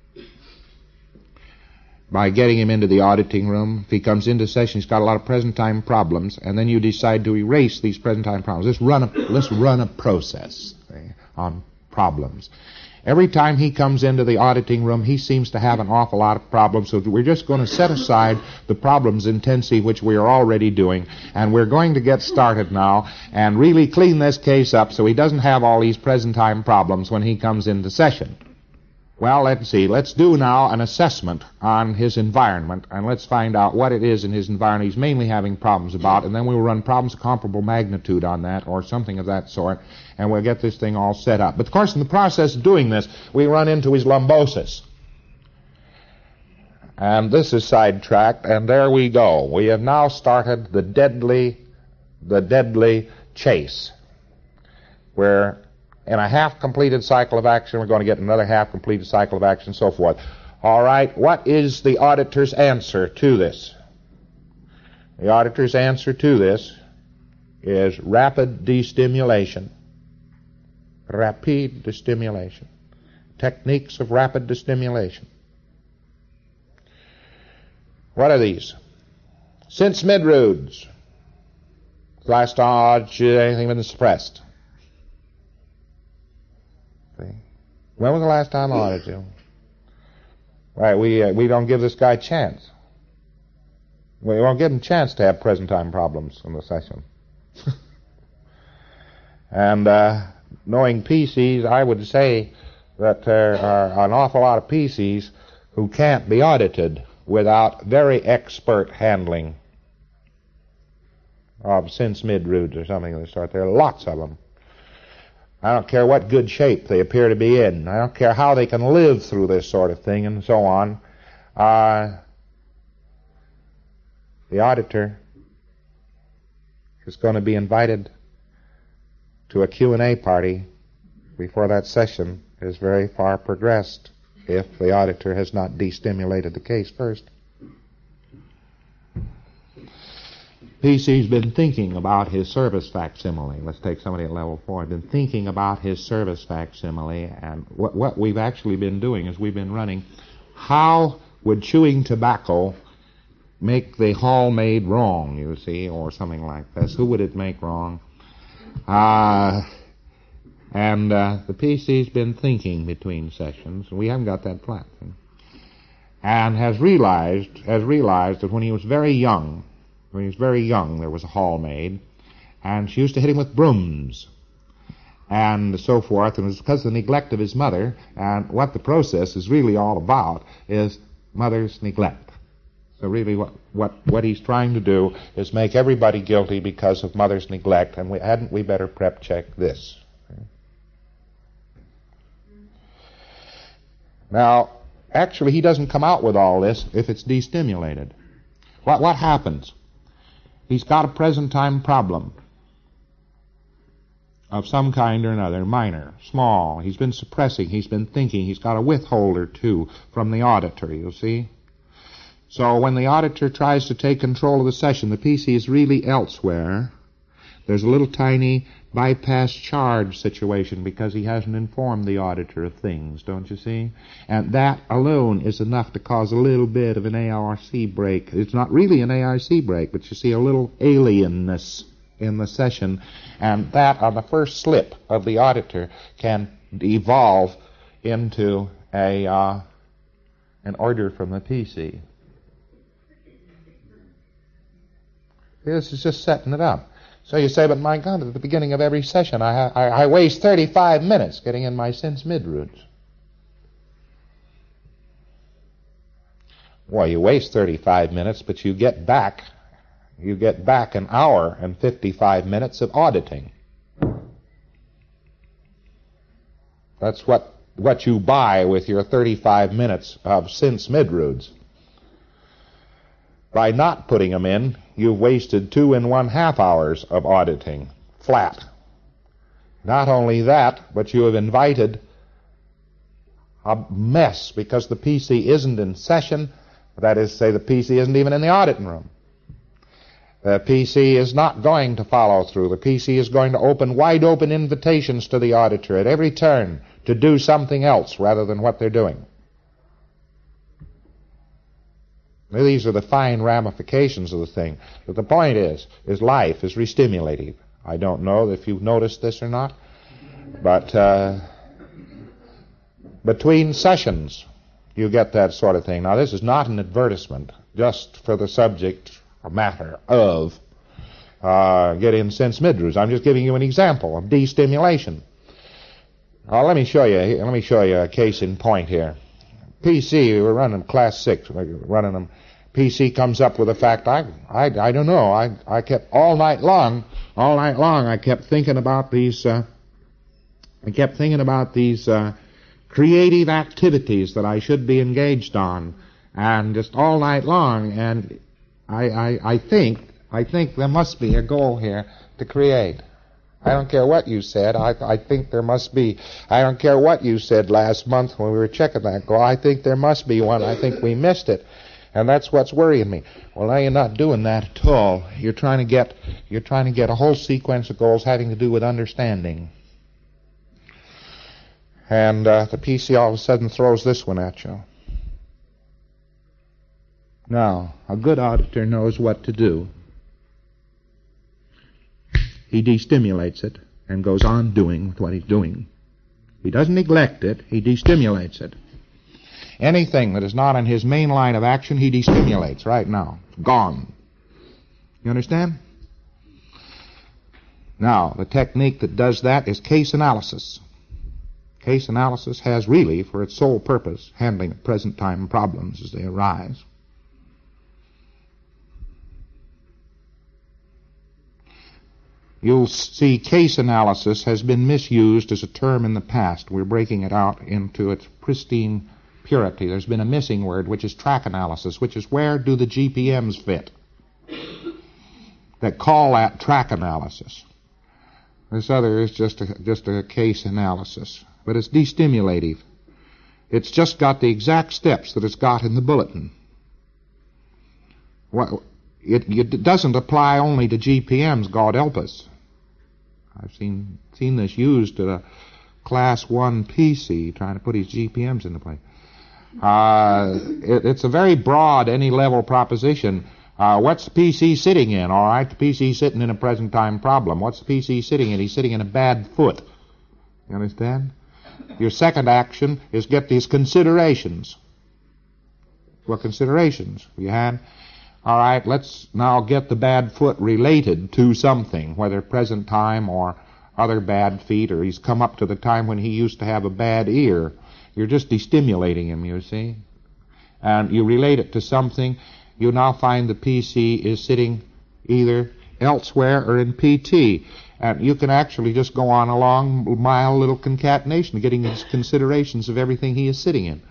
Speaker 2: by getting him into the auditing room. If he comes into session, he's got a lot of present time problems, and then you decide to erase these present time problems. Let's run a, let's run a process okay, on problems. Every time he comes into the auditing room, he seems to have an awful lot of problems, so we're just going to set aside the problems intensive, which we are already doing, and we're going to get started now and really clean this case up so he doesn't have all these present time problems when he comes into session. Well, let's see. Let's do now an assessment on his environment, and let's find out what it is in his environment he's mainly having problems about, and then we'll run problems of comparable magnitude on that, or something of that sort, and we'll get this thing all set up. But, of course, in the process of doing this, we run into his lumbosis. And this is sidetracked, and there we go. We have now started the deadly, the deadly chase, where in a half-completed cycle of action, we're going to get another half-completed cycle of action, and so forth. All right, what is the auditor's answer to this? The auditor's answer to this is rapid destimulation. Rapid destimulation. Techniques of rapid destimulation. What are these? Since Midroods, last time anything been suppressed? When was the last time I audited you? Right, we uh, we don't give this guy a chance. We won't give him a chance to have present time problems in the session. And uh, knowing P Cs, I would say that there are an awful lot of P Cs who can't be audited without very expert handling of Since Midroods or something of the sort. There are lots of them. I don't care what good shape they appear to be in. I don't care how they can live through this sort of thing and so on. Uh, the auditor is going to be invited to a Q and A party before that session is very far progressed if the auditor has not destimulated the case first. P C's been thinking about his service facsimile. Let's take somebody at level four. Been thinking about his service facsimile, and what, what we've actually been doing is we've been running how would chewing tobacco make the hall maid wrong, you see, or something like this. Who would it make wrong? Uh, and uh, the P C's been thinking between sessions. We haven't got that flat thing. And has realized, has realized that when he was very young, when he was very young, there was a hall maid, and she used to hit him with brooms, and so forth, and it was because of the neglect of his mother, and what the process is really all about is mother's neglect. So really what, what, what he's trying to do is make everybody guilty because of mother's neglect, and we, hadn't we better prep check this? Now, actually, he doesn't come out with all this if it's destimulated. What, what happens? He's got a present-time problem of some kind or another, minor, small. He's been suppressing, he's been thinking, he's got a withhold or two from the auditor, you see. So when the auditor tries to take control of the session, the P C is really elsewhere. There's a little tiny bypass charge situation because he hasn't informed the auditor of things, don't you see? And that alone is enough to cause a little bit of an A R C break. It's not really an A R C break, but you see a little alienness in the session, and that on the first slip of the auditor can evolve into a uh, an order from the P C. This is just setting it up. So you say, but my God, at the beginning of every session, I, I, I waste thirty-five minutes getting in my Since Midroods. Well, you waste thirty-five minutes, but you get back, you get back an hour and fifty-five minutes of auditing. That's what, what you buy with your thirty-five minutes of Since Midroods. By not putting them in, you've wasted two and one half hours of auditing, flat. Not only that, but you have invited a mess because the P C isn't in session. That is to say, the P C isn't even in the auditing room. The P C is not going to follow through. The P C is going to open wide open invitations to the auditor at every turn to do something else rather than what they're doing. These are the fine ramifications of the thing. But the point is, is life is restimulative. I don't know if you've noticed this or not, but uh, between sessions, you get that sort of thing. Now, this is not an advertisement, just for the subject or matter of uh, getting Since Midroods. I'm just giving you an example of destimulation. Now, let me show you. Let me show you a case in point here. P C, we were running class six, we were running them. P C comes up with the fact, I, I, I don't know, I, I kept all night long, all night long, I kept thinking about these, uh, I kept thinking about these, uh, creative activities that I should be engaged on, and just all night long, and I, I, I think, I think there must be a goal here to create. I don't care what you said. I, I think there must be. I don't care what you said last month when we were checking that goal. I think there must be one. I think we missed it. And that's what's worrying me. Well, now you're not doing that at all. You're trying to get, you're trying to get a whole sequence of goals having to do with understanding. And uh, the P C all of a sudden throws this one at you. Now, a good auditor knows what to do. He destimulates it and goes on doing what he's doing. He doesn't neglect it, he destimulates it. Anything that is not in his main line of action, he destimulates right now. Gone. You understand? Now, the technique that does that is case analysis. Case analysis has really, for its sole purpose, handling present time problems as they arise. You'll see case analysis has been misused as a term in the past. We're breaking it out into its pristine purity. There's been a missing word, which is track analysis, which is where do the G P Ms fit? That call that track analysis. This other is just a, just a case analysis, but it's destimulative. It's just got the exact steps that it's got in the bulletin. What, it, it doesn't apply only to G P Ms, God help us. I've seen seen this used at a class one P C trying to put his G P Ms into place. Uh, it, it's a very broad, any-level proposition. Uh, what's the P C sitting in? All right, the P C's sitting in a present-time problem. What's the P C sitting in? He's sitting in a bad foot. You understand? Your second action is get these considerations. What considerations you had? All right, let's now get the bad foot related to something, whether present time or other bad feet, or he's come up to the time when he used to have a bad ear. You're just destimulating him, you see. And you relate it to something. You now find the P C is sitting either elsewhere or in P T. And you can actually just go on a long, mild little concatenation, getting his considerations of everything he is sitting in.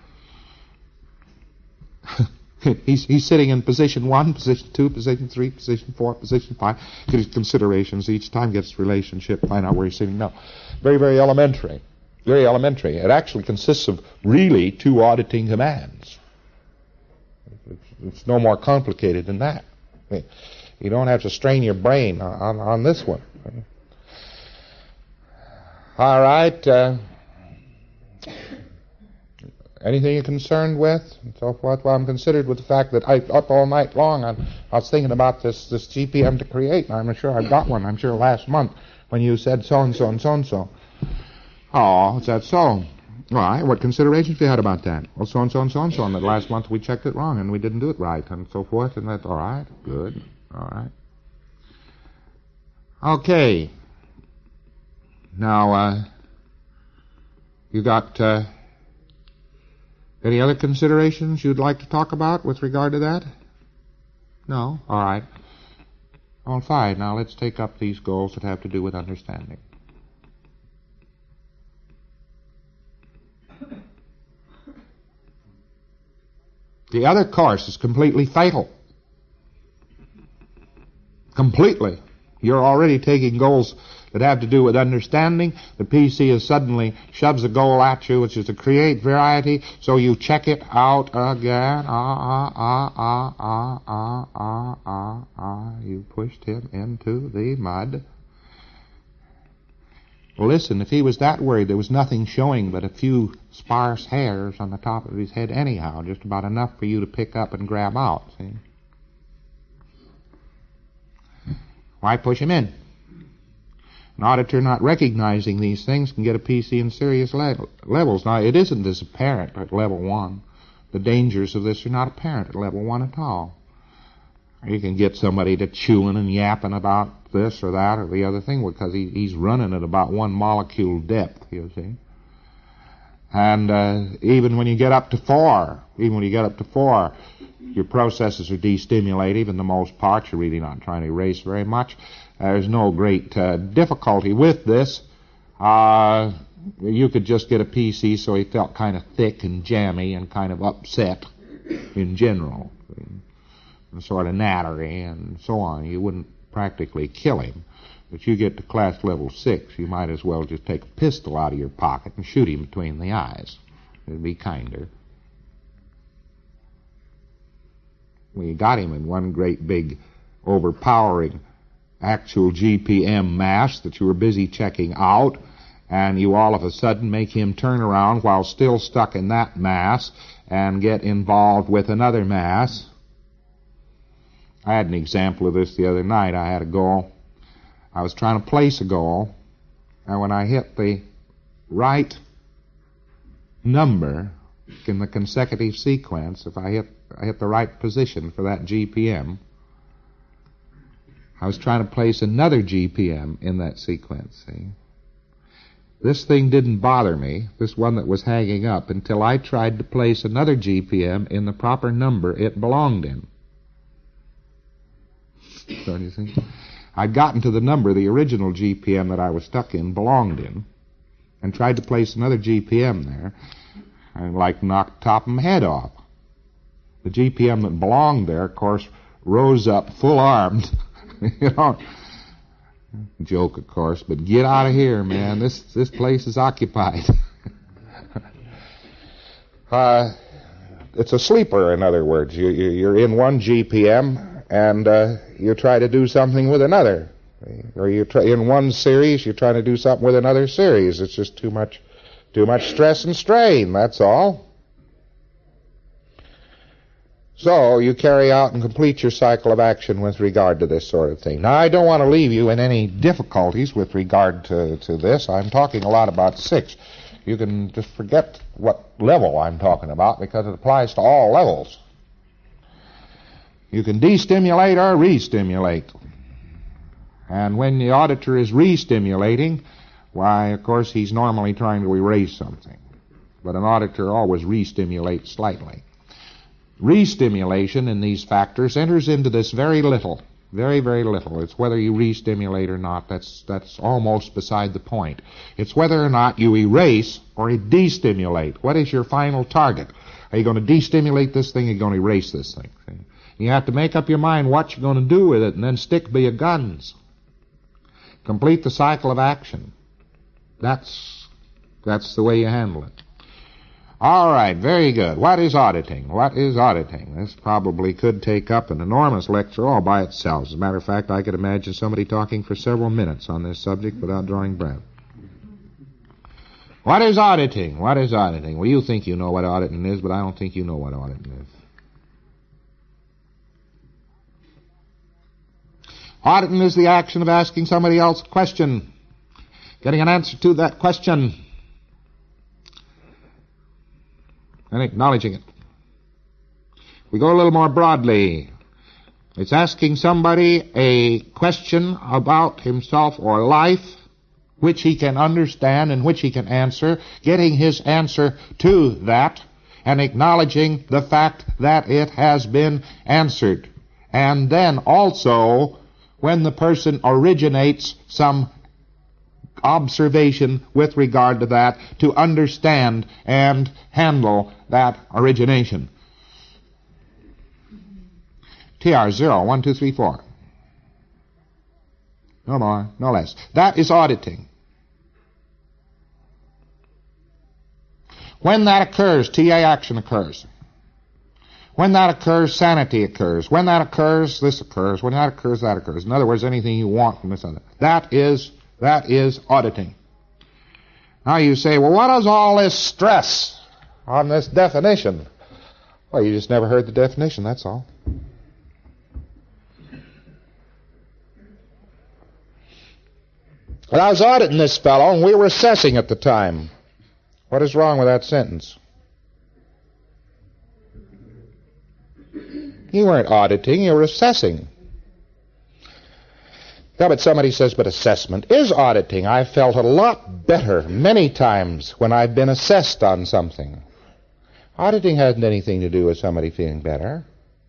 Speaker 2: He's, he's sitting in position one, position two, position three, position four, position five. Get his considerations each time, gets relationship, find out where he's sitting now. Very, very elementary. Very elementary. It actually consists of really two auditing commands. It's, it's no more complicated than that. I mean, you don't have to strain your brain on, on this one. All right. Uh, Anything you're concerned with, and so forth? Well, I'm considered with the fact that I up all night long. I, I was thinking about this this G P M to create, and I'm sure I've got one. I'm sure last month when you said so and so and so and so. Oh, is that so? All right. What considerations you had about that? Well, so and so and so and so. And that last month we checked it wrong and we didn't do it right, and so forth. And that's all right. Good. All right. Okay. Now, uh, you got. Uh, Any other considerations you'd like to talk about with regard to that? No? All right. Well, fine. Now let's take up these goals that have to do with understanding. The other course is completely fatal. Completely. You're already taking goals that have to do with understanding. The P C is suddenly shoves a goal at you, which is to create variety, so you check it out again. Ah, ah, ah, ah, ah, ah, ah, ah, ah. You pushed him into the mud. Well, listen, if he was that worried, there was nothing showing but a few sparse hairs on the top of his head anyhow, just about enough for you to pick up and grab out, see? Why push him in? An auditor not recognizing these things can get a P C in serious le- levels. Now, it isn't as apparent at level one. The dangers of this are not apparent at level one at all. You can get somebody to chewing and yapping about this or that or the other thing because he, he's running at about one molecule depth, you see. And uh, even when you get up to four, even when you get up to four, your processes are destimulative in the most part. You're really not trying to erase very much. There's no great uh, difficulty with this. Uh, you could just get a P C so he felt kind of thick and jammy and kind of upset in general, and sort of nattery and so on. You wouldn't practically kill him. But you get to class level six, you might as well just take a pistol out of your pocket and shoot him between the eyes. It'd be kinder. Well, you got him in one great big overpowering actual G P M mass that you were busy checking out, and you all of a sudden make him turn around while still stuck in that mass and get involved with another mass. I had an example of this the other night. I had a goal. I was trying to place a goal, and when I hit the right number in the consecutive sequence, if I hit I hit the right position for that G P M, I was trying to place another G P M in that sequence, see? This thing didn't bother me, this one that was hanging up, until I tried to place another G P M in the proper number it belonged in. So you see? I'd gotten to the number the original G P M that I was stuck in belonged in, and tried to place another G P M there, and like knocked the top of my head off. The G P M that belonged there, of course, rose up full-armed. You know, joke, of course, but get out of here, man. This this place is occupied. uh, it's a sleeper, in other words. You, you, you're in one G P M, and uh, you try to do something with another. Or you try, in one series, you're trying to do something with another series. It's just too much, too much stress and strain, that's all. So you carry out and complete your cycle of action with regard to this sort of thing. Now, I don't want to leave you in any difficulties with regard to, to this. I'm talking a lot about six. You can just forget what level I'm talking about because it applies to all levels. You can destimulate or re-stimulate. And when the auditor is re-stimulating, why, of course, he's normally trying to erase something. But an auditor always re-stimulates slightly. Re-stimulation in these factors enters into this very little, very, very little. It's whether you re-stimulate or not. That's, that's almost beside the point. It's whether or not you erase or destimulate. What is your final target? Are you going to destimulate this thing or are you going to erase this thing? See? You have to make up your mind what you're going to do with it and then stick by your guns. Complete the cycle of action. That's, that's the way you handle it. All right, very good. What is auditing? What is auditing? This probably could take up an enormous lecture all by itself. As a matter of fact, I could imagine somebody talking for several minutes on this subject without drawing breath. What is auditing? What is auditing? Well, you think you know what auditing is, but I don't think you know what auditing is. Auditing is the action of asking somebody else a question, getting an answer to that question, and acknowledging it. We go a little more broadly. It's asking somebody a question about himself or life which he can understand and which he can answer, getting his answer to that, and acknowledging the fact that it has been answered. And then also, when the person originates some observation with regard to that, to understand and handle that origination. T R zero, one, two, three, four. No more, no less. That is auditing. When that occurs, T A action occurs. When that occurs, sanity occurs. When that occurs, this occurs. When that occurs, that occurs. In other words, anything you want from this other. That is, that is auditing. Now you say, well, what is all this stress on this definition? Well, you just never heard the definition, that's all. Well, I was auditing this fellow, and we were assessing at the time. What is wrong with that sentence? You weren't auditing, you were assessing. Yeah, but somebody says, but assessment is auditing. I felt a lot better many times when I've been assessed on something. Auditing hasn't anything to do with somebody feeling better.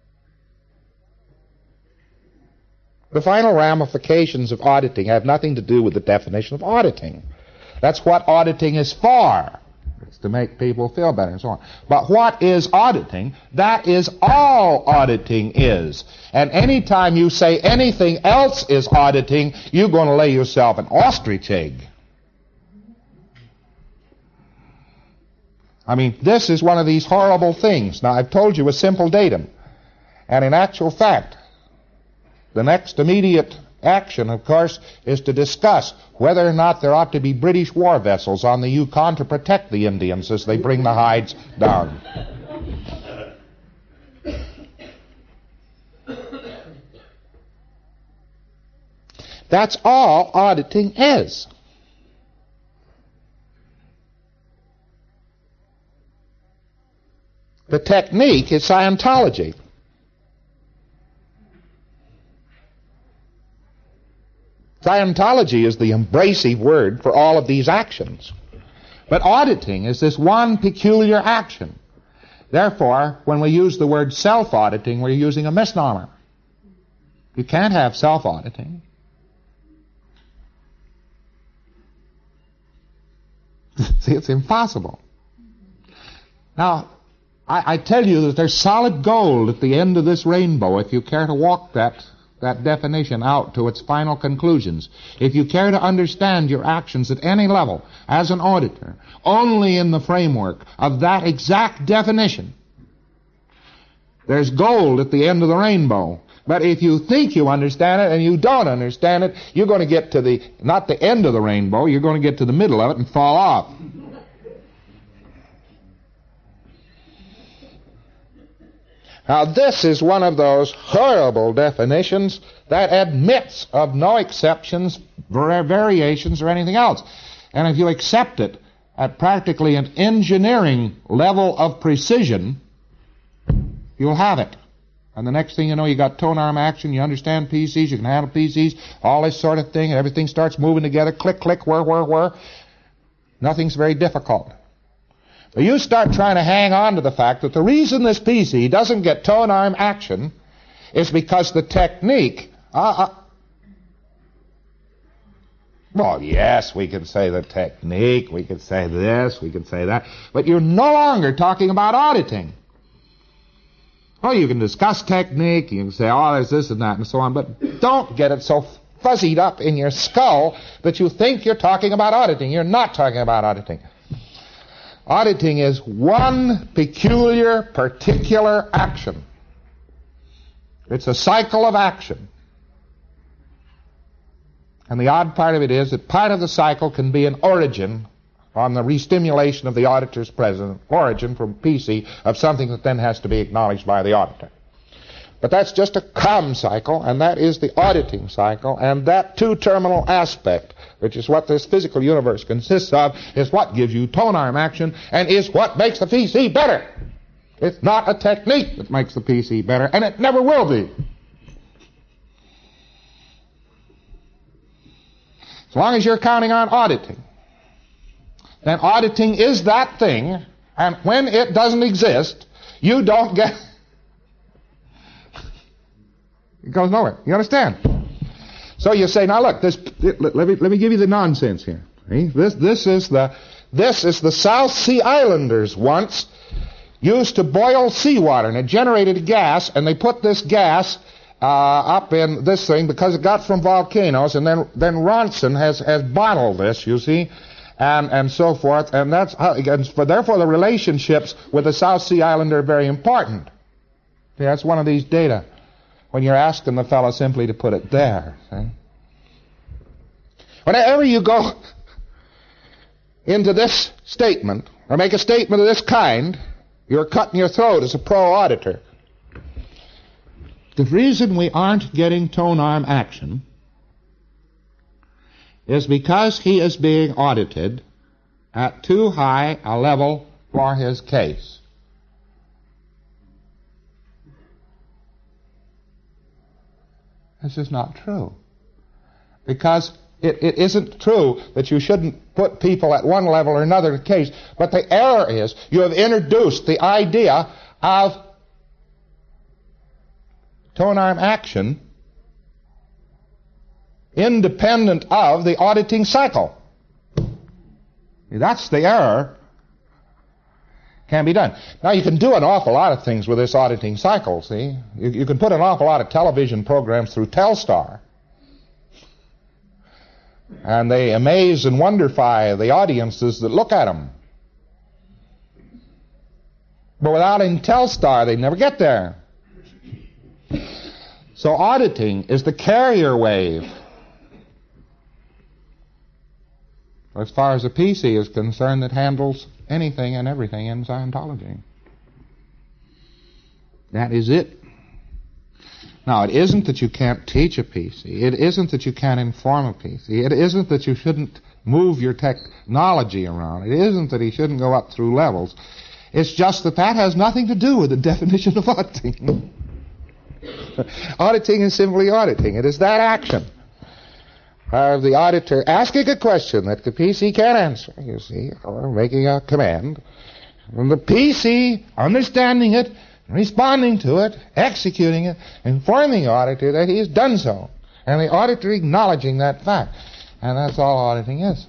Speaker 2: The final ramifications of auditing have nothing to do with the definition of auditing. That's what auditing is for. It's to make people feel better and so on. But what is auditing? That is all auditing is. And any time you say anything else is auditing, you're going to lay yourself an ostrich egg. I mean, this is one of these horrible things. Now, I've told you a simple datum. And in actual fact, the next immediate action, of course, is to discuss whether or not there ought to be British war vessels on the Yukon to protect the Indians as they bring the hides down. That's all auditing is. The technique is Scientology. Scientology is the embracive word for all of these actions. But auditing is this one peculiar action. Therefore, when we use the word self-auditing, we're using a misnomer. You can't have self-auditing. See, it's impossible. Now, I, I tell you that there's solid gold at the end of this rainbow if you care to walk that, that definition out to its final conclusions. If you care to understand your actions at any level as an auditor, only in the framework of that exact definition, there's gold at the end of the rainbow. But if you think you understand it and you don't understand it, you're going to get to the, not the end of the rainbow, you're going to get to the middle of it and fall off. Now this is one of those horrible definitions that admits of no exceptions, variations, or anything else. And if you accept it at practically an engineering level of precision, you'll have it. And the next thing you know, you got tone arm action, you understand P Cs, you can handle P Cs, all this sort of thing, and everything starts moving together, click, click, whir, whir, whir. Nothing's very difficult. But you start trying to hang on to the fact that the reason this P C doesn't get tone arm action is because the technique, uh, uh, well, yes, we can say the technique, we can say this, we can say that, but you're no longer talking about auditing. Oh, you can discuss technique, you can say, oh, there's this and that and so on, but don't get it so fuzzied up in your skull that you think you're talking about auditing. You're not talking about auditing. Auditing is one peculiar, particular action. It's a cycle of action. And the odd part of it is that part of the cycle can be an origin on the restimulation of the auditor's present origin from P C of something that then has to be acknowledged by the auditor. But that's just a COM cycle, and that is the auditing cycle, and that two-terminal aspect, which is what this physical universe consists of, is what gives you tone arm action and is what makes the P C better. It's not a technique that makes the P C better, and it never will be. As long as you're counting on auditing, then auditing is that thing, and when it doesn't exist, you don't get... It goes nowhere. You understand? So you say, now look, this, let, let me let me give you the nonsense here. See? This this is the this is the South Sea Islanders once used to boil seawater, and it generated a gas, and they put this gas uh, up in this thing because it got from volcanoes, and then then Ronson has has bottled this, you see, and and so forth, and that's how, and for, therefore the relationships with the South Sea Islander are very important. See, that's one of these data. When you're asking the fellow simply to put it there. See? Whenever you go into this statement, or make a statement of this kind, you're cutting your throat as a pro-auditor. The reason we aren't getting tone arm action is because he is being audited at too high a level for his case. This is not true. Because it, it isn't true that you shouldn't put people at one level or another case, but the error is you have introduced the idea of tone arm action independent of the auditing cycle. That's the error. Can be done. Now, you can do an awful lot of things with this auditing cycle, see? You, you can put an awful lot of television programs through Telstar. And they amaze and wonderfy the audiences that look at them. But without in Telstar, they never get there. So auditing is the carrier wave. As far as the P C is concerned, that handles anything and everything in Scientology. That is it. Now, it isn't that you can't teach a P C. It isn't that you can't inform a P C. It isn't that you shouldn't move your technology around. It isn't that he shouldn't go up through levels. It's just that that has nothing to do with the definition of auditing. Auditing is simply auditing. It is that action.
Speaker 1: uh, the auditor asking a question that the P C can't answer, you see, or making a command, and the P C understanding it, responding to it, executing it, informing the auditor that he has done so, and the auditor acknowledging that fact. And that's all auditing is.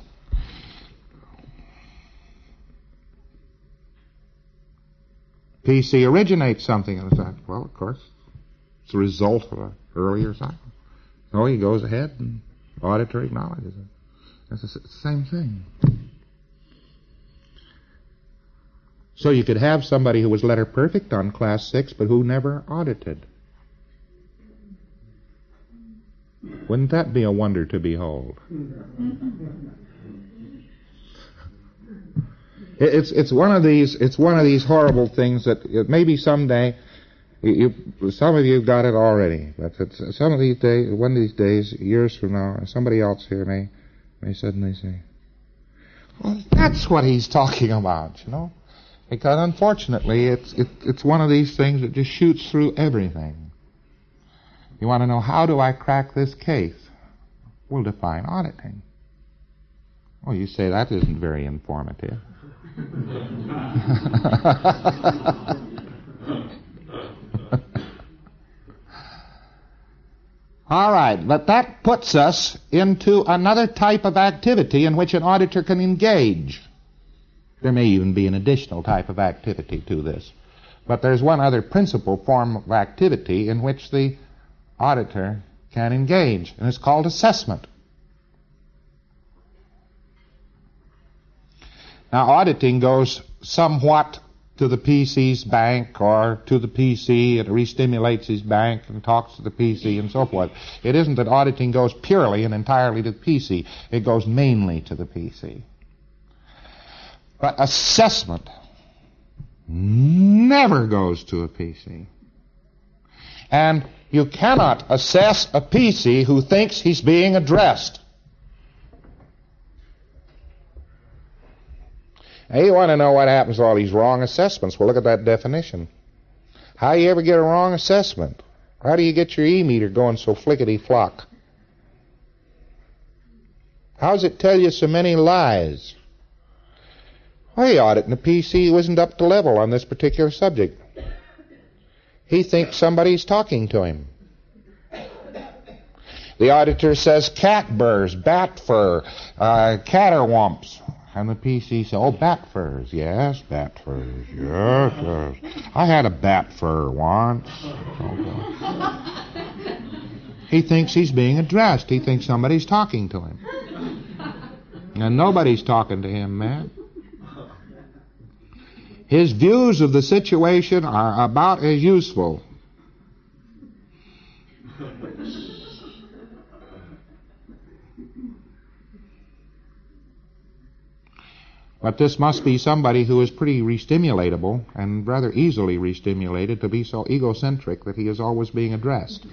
Speaker 1: P C originates something in the cycle. Well, of course, it's a result of an earlier cycle. So he goes ahead and the auditor acknowledges it. It's the same thing. So you could have somebody who was letter perfect on class six, but who never audited. Wouldn't that be a wonder to behold? It's it's one of these it's one of these horrible things that it maybe someday you, you some of you got it already, but it's, some of these days, one of these days, years from now, somebody else here may may suddenly say, "Well, that's what he's talking about," you know, because unfortunately it's it, it's one of these things that just shoots through everything. You want to know, how do I crack this case? We'll define auditing. Well, you say that isn't very informative. All right, but that puts us into another type of activity in which an auditor can engage. There may even be an additional type of activity to this. But there's one other principal form of activity in which the auditor can engage, and it's called assessment. Now, auditing goes somewhat to the P C's bank or to the P C. It re-stimulates his bank and talks to the P C and so forth. It isn't that auditing goes purely and entirely to the P C. It goes mainly to the P C. But assessment never goes to a P C. And you cannot assess a P C who thinks he's being addressed. Now, you want to know what happens to all these wrong assessments? Well, look at that definition. How you ever get a wrong assessment? How do you get your E-meter going so flickety-flock? How does it tell you so many lies? Well, he auditing the P C who isn't up to level on this particular subject. He thinks somebody's talking to him. The auditor says cat burrs, bat fur, uh, caterwumps. And the P C says, oh, bat furs. Yes, bat furs. Yes, yes. I had a bat fur once. Okay. He thinks he's being addressed. He thinks somebody's talking to him. And nobody's talking to him, man. His views of the situation are about as useful. But this must be somebody who is pretty re-stimulatable and rather easily re-stimulated to be so egocentric that he is always being addressed.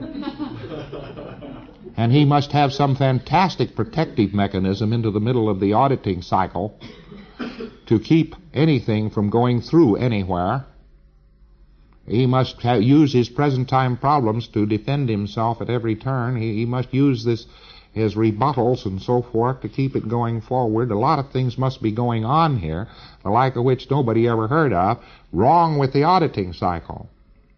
Speaker 1: And he must have some fantastic protective mechanism into the middle of the auditing cycle to keep anything from going through anywhere. He must ha- use his present time problems to defend himself at every turn. He, he must use this his rebuttals and so forth to keep it going forward. A lot of things must be going on here, the like of which nobody ever heard of, wrong with the auditing cycle.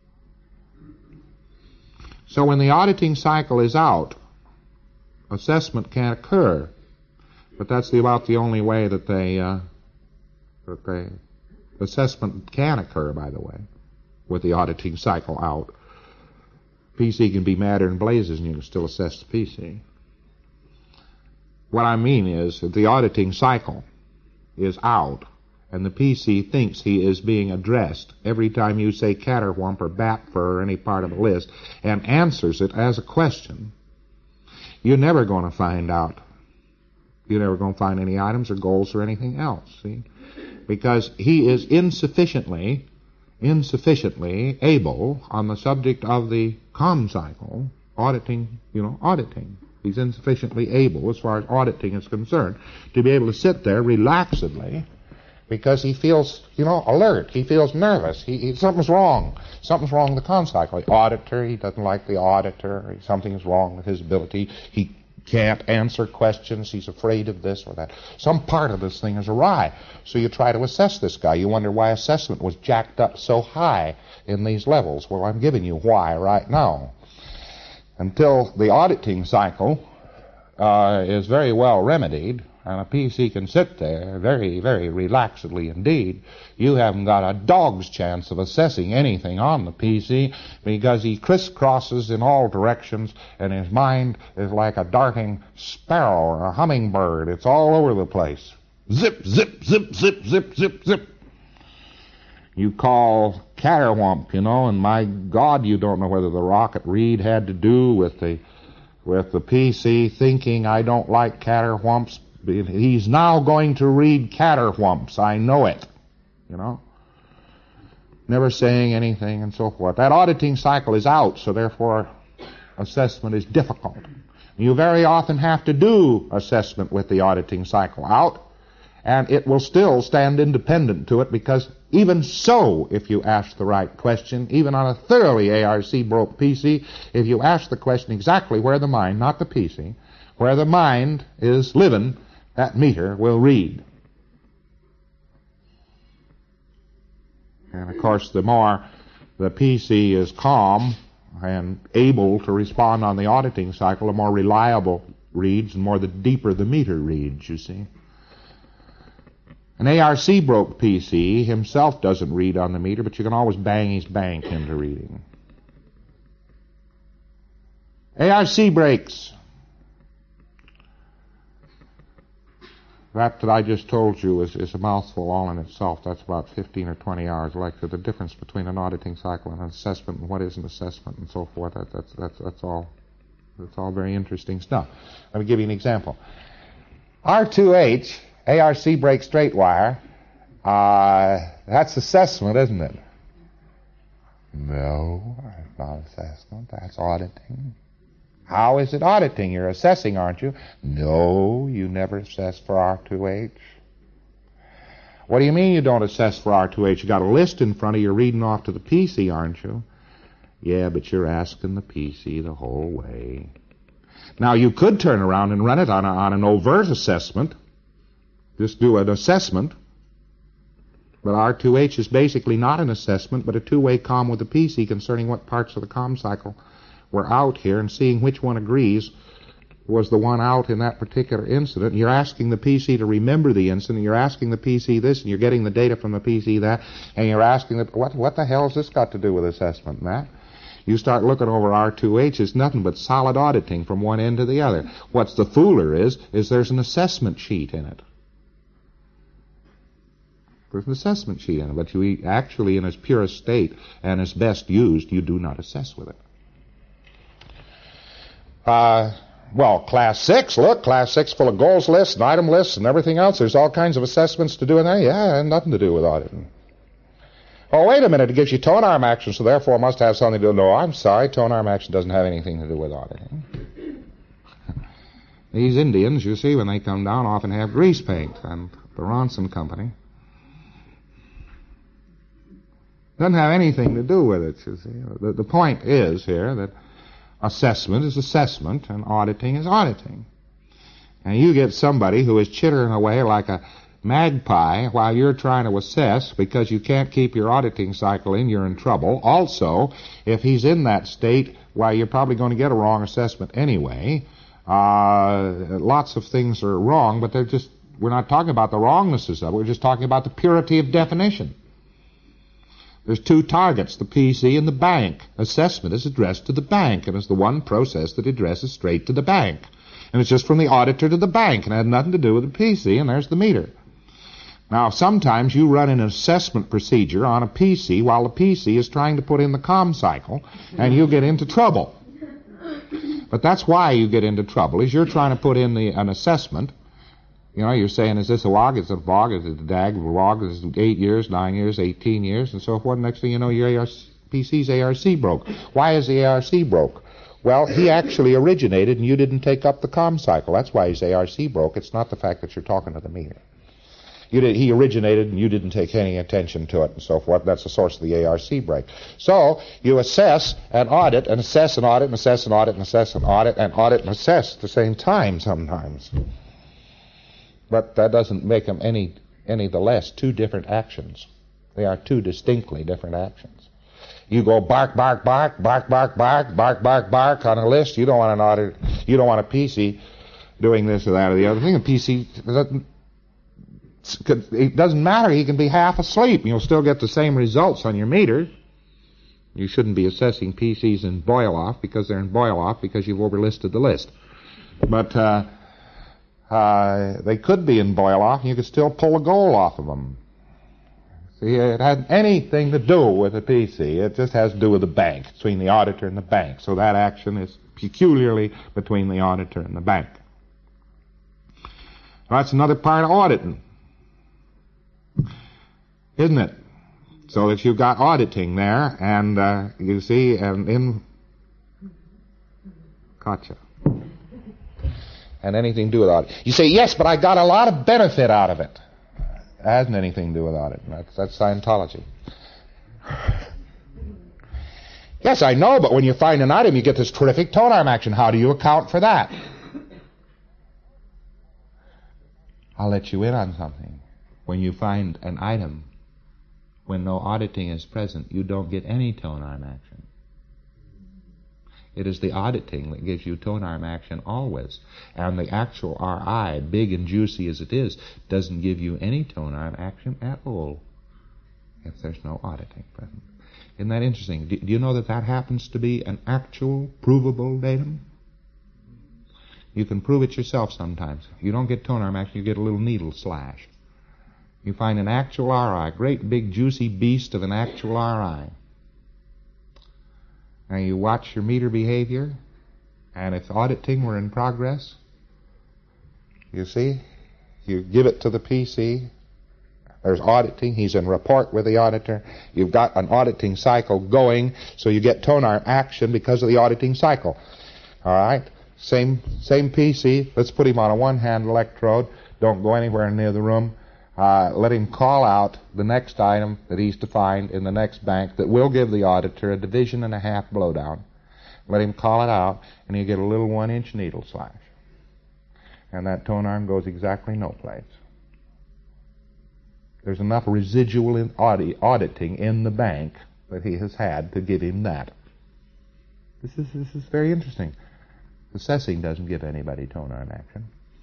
Speaker 1: So when the auditing cycle is out, assessment can occur, but that's the, about the only way that they, uh, that they, assessment can occur, by the way, with the auditing cycle out. P C can be madder than blazes and you can still assess the P C. What I mean is that the auditing cycle is out, and the P C thinks he is being addressed every time you say caterwump or bat fur or any part of a list, and answers it as a question. You're never going to find out. You're never going to find any items or goals or anything else, see? Because he is insufficiently, insufficiently able on the subject of the comm cycle, auditing, you know, auditing. He's insufficiently able, as far as auditing is concerned, to be able to sit there relaxedly because he feels, you know, alert. He feels nervous. He, he, something's wrong. Something's wrong with the comm cycle. The auditor, he doesn't like the auditor. Something's wrong with his ability. He can't answer questions. He's afraid of this or that. Some part of this thing is awry. So you try to assess this guy. You wonder why assessment was jacked up so high in these levels. Well, I'm giving you why right now. Until the auditing cycle uh, is very well remedied, and a P C can sit there very, very relaxedly indeed, you haven't got a dog's chance of assessing anything on the P C because he crisscrosses in all directions and his mind is like a darting sparrow or a hummingbird. It's all over the place. Zip, zip, zip, zip, zip, zip, zip. You call caterwump, you know, and my God, you don't know whether the rocket read had to do with the with the P C thinking I don't like caterwumps. He's now going to read caterwumps. I know it. You know? Never saying anything and so forth. That auditing cycle is out, so therefore assessment is difficult. You very often have to do assessment with the auditing cycle out, and it will still stand independent to it because even so, if you ask the right question, even on a thoroughly A R C broke P C, if you ask the question exactly where the mind, not the P C, where the mind is living, that meter will read. And of course, the more the P C is calm and able to respond on the auditing cycle, the more reliable reads and more the deeper the meter reads, you see. An A R C broke P C himself doesn't read on the meter, but you can always bang his bank into reading. A R C breaks. That that I just told you is, is a mouthful all in itself. That's about fifteen or twenty hours lecture. The difference between an auditing cycle and an assessment and what is an assessment and so forth. That, that's, that's, that's, all, that's all very interesting stuff. Let me give you an example. R two H, A R C break straight wire, uh, that's assessment, isn't it? No, that's not assessment. That's auditing. How is it auditing? You're assessing, aren't you? No, you never assess for R two H. What do you mean you don't assess for R two H? You got a list in front of you reading off to the P C, aren't you? Yeah, but you're asking the P C the whole way. Now, you could turn around and run it on, a, on an overt assessment. Just do an assessment. But R two H is basically not an assessment, but a two-way comm with the P C concerning what parts of the comm cycle were out here and seeing which one agrees was the one out in that particular incident. You're asking the P C to remember the incident. You're asking the P C this, and you're getting the data from the P C that, and you're asking the, what, what the hell has this got to do with assessment, Matt? You start looking over R two H, it's nothing but solid auditing from one end to the other. What's the fooler is, is there's an assessment sheet in it. There's an assessment sheet in it, but you actually, in its purest state and its best used, you do not assess with it. Uh, well, Class six, look, Class six full of goals lists and item lists and everything else. There's all kinds of assessments to do in there. Yeah, nothing to do with auditing. Oh, wait a minute, it gives you tone arm action, so therefore it must have something to do. No, I'm sorry, tone arm action doesn't have anything to do with auditing. These Indians, you see, when they come down, often have grease paint, and the Ronson Company doesn't have anything to do with it, you see. The, the point is here that assessment is assessment, and auditing is auditing. And you get somebody who is chittering away like a magpie while you're trying to assess because you can't keep your auditing cycle in, you're in trouble. Also, if he's in that state, well, you're probably going to get a wrong assessment anyway. Uh, lots of things are wrong, but they're just, we're not talking about the wrongnesses of it, we're just talking about the purity of definition. There's two targets, the P C and the bank. Assessment is addressed to the bank, and is the one process that addresses straight to the bank. And it's just from the auditor to the bank, and it had nothing to do with the P C, and there's the meter. Now, sometimes you run an assessment procedure on a P C while the P C is trying to put in the comm cycle, and you get into trouble. But that's why you get into trouble, is you're trying to put in the, an assessment. You know, you're saying, is this a log, is it a bog, is it a dag, a log, is it eight years, nine years, eighteen years, and so forth. Next thing you know, your A R C, P C's A R C broke. Why is the A R C broke? Well, he actually originated, and you didn't take up the comm cycle. That's why his A R C broke. It's not the fact that you're talking to the meter. You did, he originated and you didn't take any attention to it and so forth. That's the source of the A R C break. So you assess and audit and assess and audit and assess and audit and assess and audit and audit and assess at the same time sometimes. But that doesn't make them any, any the less two different actions. They are two distinctly different actions. You go bark, bark, bark, bark, bark, bark, bark, bark, bark on a list. You don't want an audit. You don't want a P C doing this or that or the other thing. A P C doesn't. It doesn't matter. He can be half asleep. You'll still get the same results on your meter. You shouldn't be assessing P Cs in boil-off because they're in boil-off because you've overlisted the list. But uh, uh, they could be in boil-off, and you could still pull a goal off of them. See, it had anything to do with the P C. It just has to do with the bank, between the auditor and the bank. So that action is peculiarly between the auditor and the bank. Well, that's another part of auditing, isn't it? So that you've got auditing there, and uh, you see, and in gotcha, and anything to do with audit. You say, yes, but I got a lot of benefit out of it. It hasn't anything to do with audit. That's, that's Scientology. Yes, I know, but when you find an item, you get this terrific tone arm action. How do you account for that? I'll let you in on something. When you find an item, when no auditing is present, you don't get any tone arm action. It is the auditing that gives you tone arm action always. And the actual R I, big and juicy as it is, doesn't give you any tone arm action at all if there's no auditing present. Isn't that interesting? Do, do you know that that happens to be an actual, provable datum? You can prove it yourself sometimes. You don't get tone arm action, you get a little needle slash. You find an actual R I, a great big juicy beast of an actual R I. Now you watch your meter behavior, and if auditing were in progress, you see, you give it to the P C, there's auditing, he's in rapport with the auditor, you've got an auditing cycle going, so you get tone arm action because of the auditing cycle. All right? Same, same P C, let's put him on a one-hand electrode, don't go anywhere near the room. Uh, let him call out the next item that he's to find in the next bank that will give the auditor a division and a half blowdown. Let him call it out, and he'll get a little one-inch needle slash. And that tone arm goes exactly no place. There's enough residual in audit, auditing in the bank that he has had to give him that. This is, this is very interesting. Assessing doesn't give anybody tone arm action.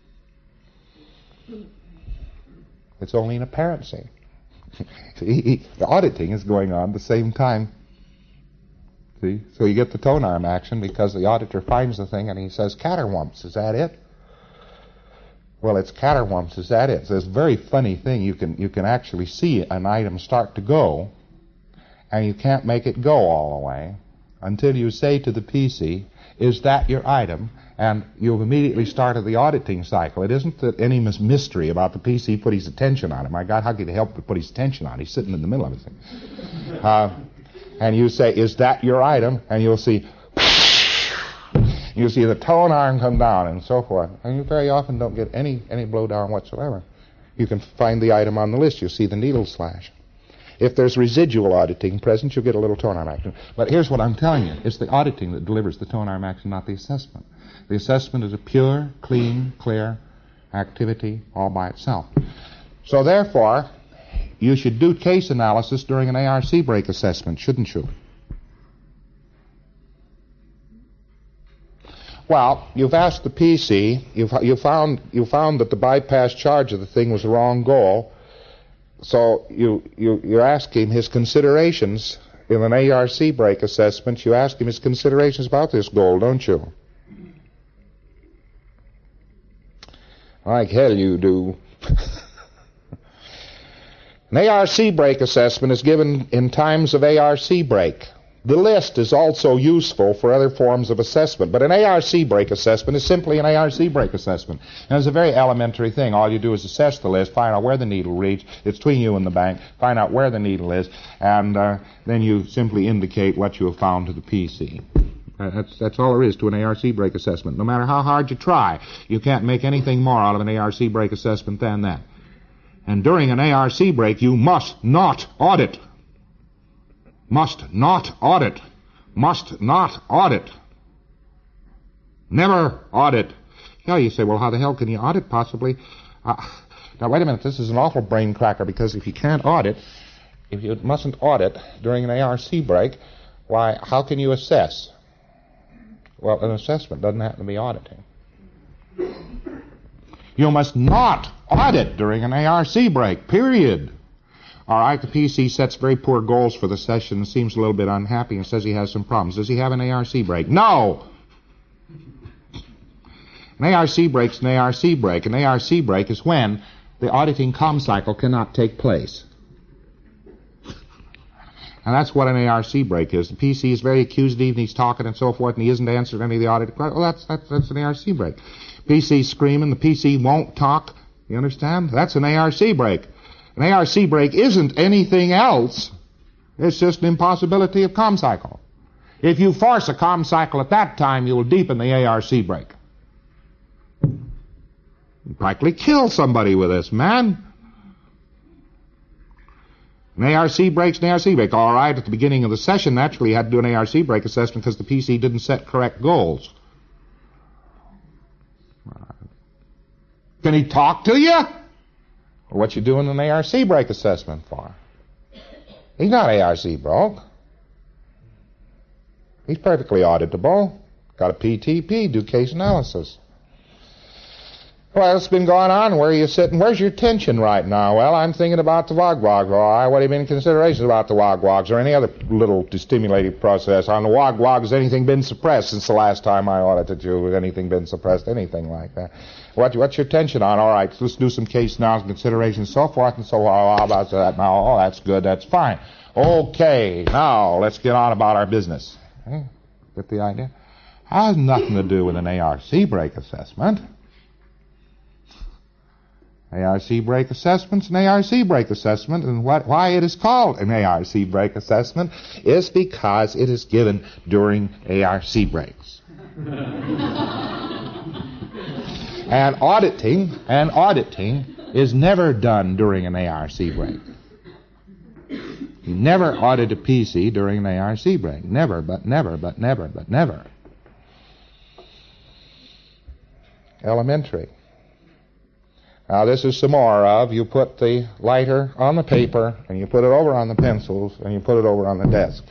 Speaker 1: It's only an apparency. See, the auditing is going on at the same time. See? So you get the tone arm action because the auditor finds the thing and he says, caterwumps, is that it? Well, it's caterwumps, is that it? So it's a very funny thing. You can, you can actually see an item start to go, and you can't make it go all the way until you say to the P C, is that your item? And you've immediately started the auditing cycle. It isn't that any mystery about the P C put his attention on it. My God, how could he help but put his attention on it? He's sitting in the middle of it. Uh, and you say, is that your item? And you'll see, you'll see the tone arm come down and so forth. And you very often don't get any, any blowdown whatsoever. You can find the item on the list. You'll see the needle slash. If there's residual auditing present, you'll get a little tone arm action. But here's what I'm telling you. It's the auditing that delivers the tone arm action, not the assessment. The assessment is a pure, clean, clear activity all by itself. So therefore, you should do case analysis during an A R C break assessment, shouldn't you? Well, you've asked the P C, you've, you found, you found that the bypass charge of the thing was the wrong goal. So you, you, you ask him his considerations in an A R C break assessment. You ask him his considerations about this goal, don't you? Like hell you do. An A R C break assessment is given in times of A R C break. The list is also useful for other forms of assessment, but an A R C break assessment is simply an A R C break assessment. And it's a very elementary thing. All you do is assess the list, find out where the needle reads, it's between you and the bank, find out where the needle is, and uh, then you simply indicate what you have found to the P C. Uh, that's, that's all there is to an A R C break assessment. No matter how hard you try, you can't make anything more out of an A R C break assessment than that.
Speaker 2: And during an A R C break, you must not audit. Must not audit. Must not audit. Never audit. Yeah, you say, well, how the hell can you audit possibly? Uh, now, wait a minute. This is an awful brain cracker, because if you can't audit, if you mustn't audit during an A R C break, why, how can you assess? Well, an assessment doesn't have to be auditing. You must not audit during an A R C break, period. All right, the P C sets very poor goals for the session and seems a little bit unhappy and says he has some problems. Does he have an A R C break? No! An A R C break's an A R C break. An A R C break is when the auditing comm cycle cannot take place. And that's what an A R C break is. The P C is very accusative and he's talking and so forth and he isn't answering any of the audit questions. Well, that's, that's, that's an A R C break. P C's screaming, the P C won't talk. You understand? That's an A R C break. An A R C break isn't anything else. It's just an impossibility of comm cycle. If you force a comm cycle at that time, you will deepen the A R C break. You practically kill somebody with this, man. An A R C break's an A R C break. All right, at the beginning of the session, naturally, you had to do an A R C break assessment because the P C didn't set correct goals. Can he talk to you? Or what you doing an A R C break assessment for? He's not A R C broke. He's perfectly auditable. Got a P T P, do case analysis. Well, it's been going on. Where are you sitting? Where's your tension right now? Well, I'm thinking about the wogwogs. All right, what have you been considerations about the wogwogs or any other little stimulating process? On the wogwogs, has anything been suppressed since the last time I audited you? Has anything been suppressed? Anything like that? What, what's your tension on? All right, so let's do some case analysis, considerations, so forth and so on. How about that now? Oh, that's good. That's fine. Okay, now let's get on about our business. Okay? Get the idea? Has nothing to do with an A R C break assessment. A R C break assessment's an A R C break assessment, and what, why it is called an A R C break assessment is because it is given during A R C breaks. and auditing, and auditing is never done during an A R C break. You never audit a P C during an A R C break. Never, but never, but never, but never. Elementary. Now, this is some more of, you put the lighter on the paper, and you put it over on the pencils, and you put it over on the desk.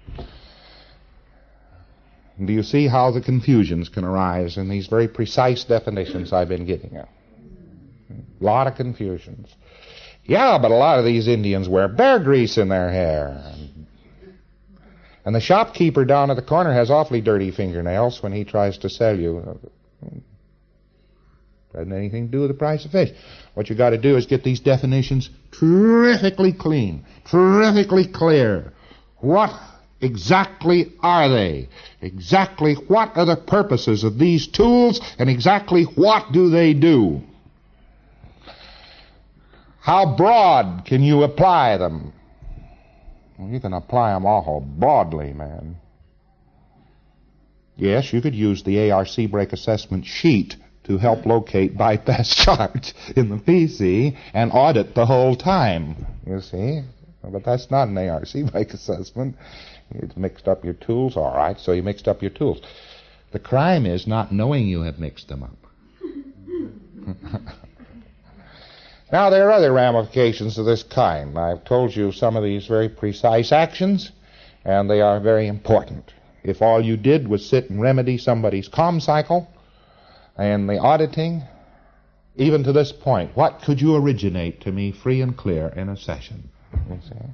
Speaker 2: Do you see how the confusions can arise in these very precise definitions I've been giving you? A lot of confusions. Yeah, but a lot of these Indians wear bear grease in their hair. And the shopkeeper down at the corner has awfully dirty fingernails when he tries to sell you. Doesn't have anything to do with the price of fish. What you got to do is get these definitions terrifically clean, terrifically clear. What exactly are they? Exactly what are the purposes of these tools, and exactly what do they do? How broad can you apply them? Well, you can apply them awful broadly, man. Yes, you could use the A R C break assessment sheet to help locate bypass charge in the P C and audit the whole time, you see. But that's not an A R C break assessment. It's mixed up your tools, all right, so you mixed up your tools. The crime is not knowing you have mixed them up. Now, there are other ramifications of this kind. I've told you some of these very precise actions, and they are very important. If all you did was sit and remedy somebody's comm cycle, and the auditing, even to this point, what could you originate to me free and clear in a session? You see?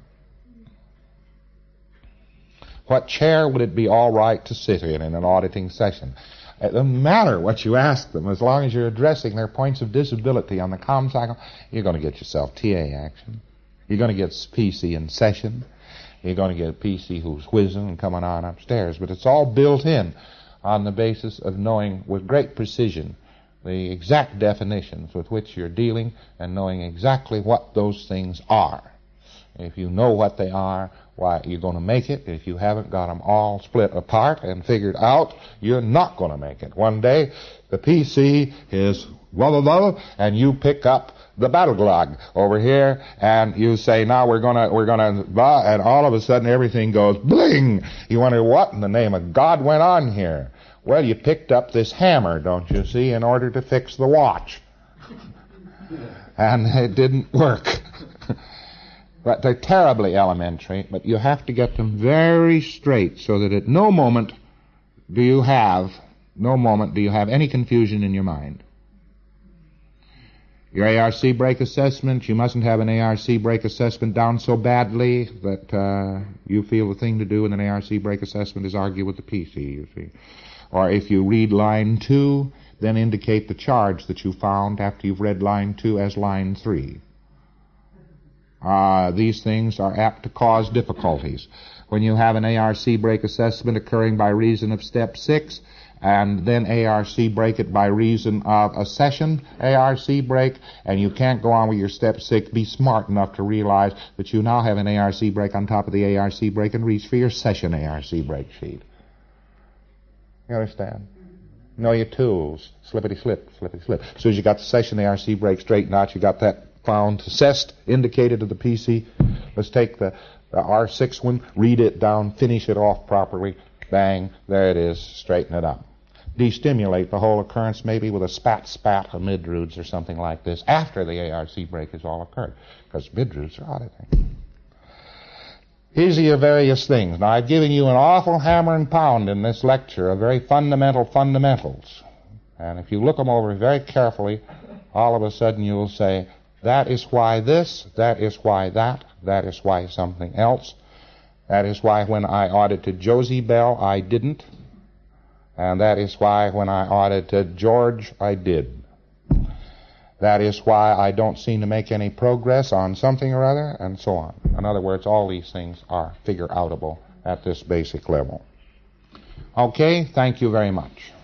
Speaker 2: What chair would it be all right to sit in in an auditing session? It doesn't matter what you ask them, as long as you're addressing their points of disability on the comm cycle, you're going to get yourself T A action. You're going to get P C in session. You're going to get a P C who's whizzing and coming on upstairs. But it's all built in on the basis of knowing with great precision the exact definitions with which you're dealing and knowing exactly what those things are. If you know what they are, why, you're going to make it. If you haven't got them all split apart and figured out, you're not going to make it. One day, the P C is blah, blah, blah, and you pick up
Speaker 1: the battle glog over here, and you say, now we're gonna, we're gonna, blah, and all of a sudden everything goes bling. You wonder what in the name of God went on here. Well, you picked up this hammer, don't you see, in order to fix the watch. And it didn't work. But they're terribly elementary, but you have to get them very straight so that at no moment do you have, no moment do you have any confusion in your mind. Your A R C break assessment, you mustn't have an A R C break assessment down so badly that uh, you feel the thing to do in an A R C break assessment is argue with the P C, you see. Or if you read line two, then indicate the charge that you found after you've read line two as line three. Uh, these things are apt to cause difficulties. When you have an A R C break assessment occurring by reason of step six, and then A R C break it by reason of a session A R C break, and you can't go on with your step six, be smart enough to realize that you now have an A R C break on top of the A R C break and reach for your session A R C break sheet. You understand? Know your tools. Slippity slip, slippity slip. As soon as you got the session A R C break straightened out, you got that found, assessed, indicated to the P C. Let's take the, the R six one, read it down, finish it off properly. Bang, there it is, straighten it up. Destimulate the whole occurrence maybe with a spat spat of Midrudes or something like this after the A R C break has all occurred, because Midrudes are auditing. Easy of various things. Now, I've given you an awful hammer and pound in this lecture of very fundamental fundamentals. And if you look them over very carefully, all of a sudden you'll say, that is why this, that is why that, that is why something else. That is why when I audited Josie Bell, I didn't. And that is why when I audited George, I did. That is why I don't seem to make any progress on something or other, and so on. In other words, all these things are figure-outable at this basic level. Okay, thank you very much.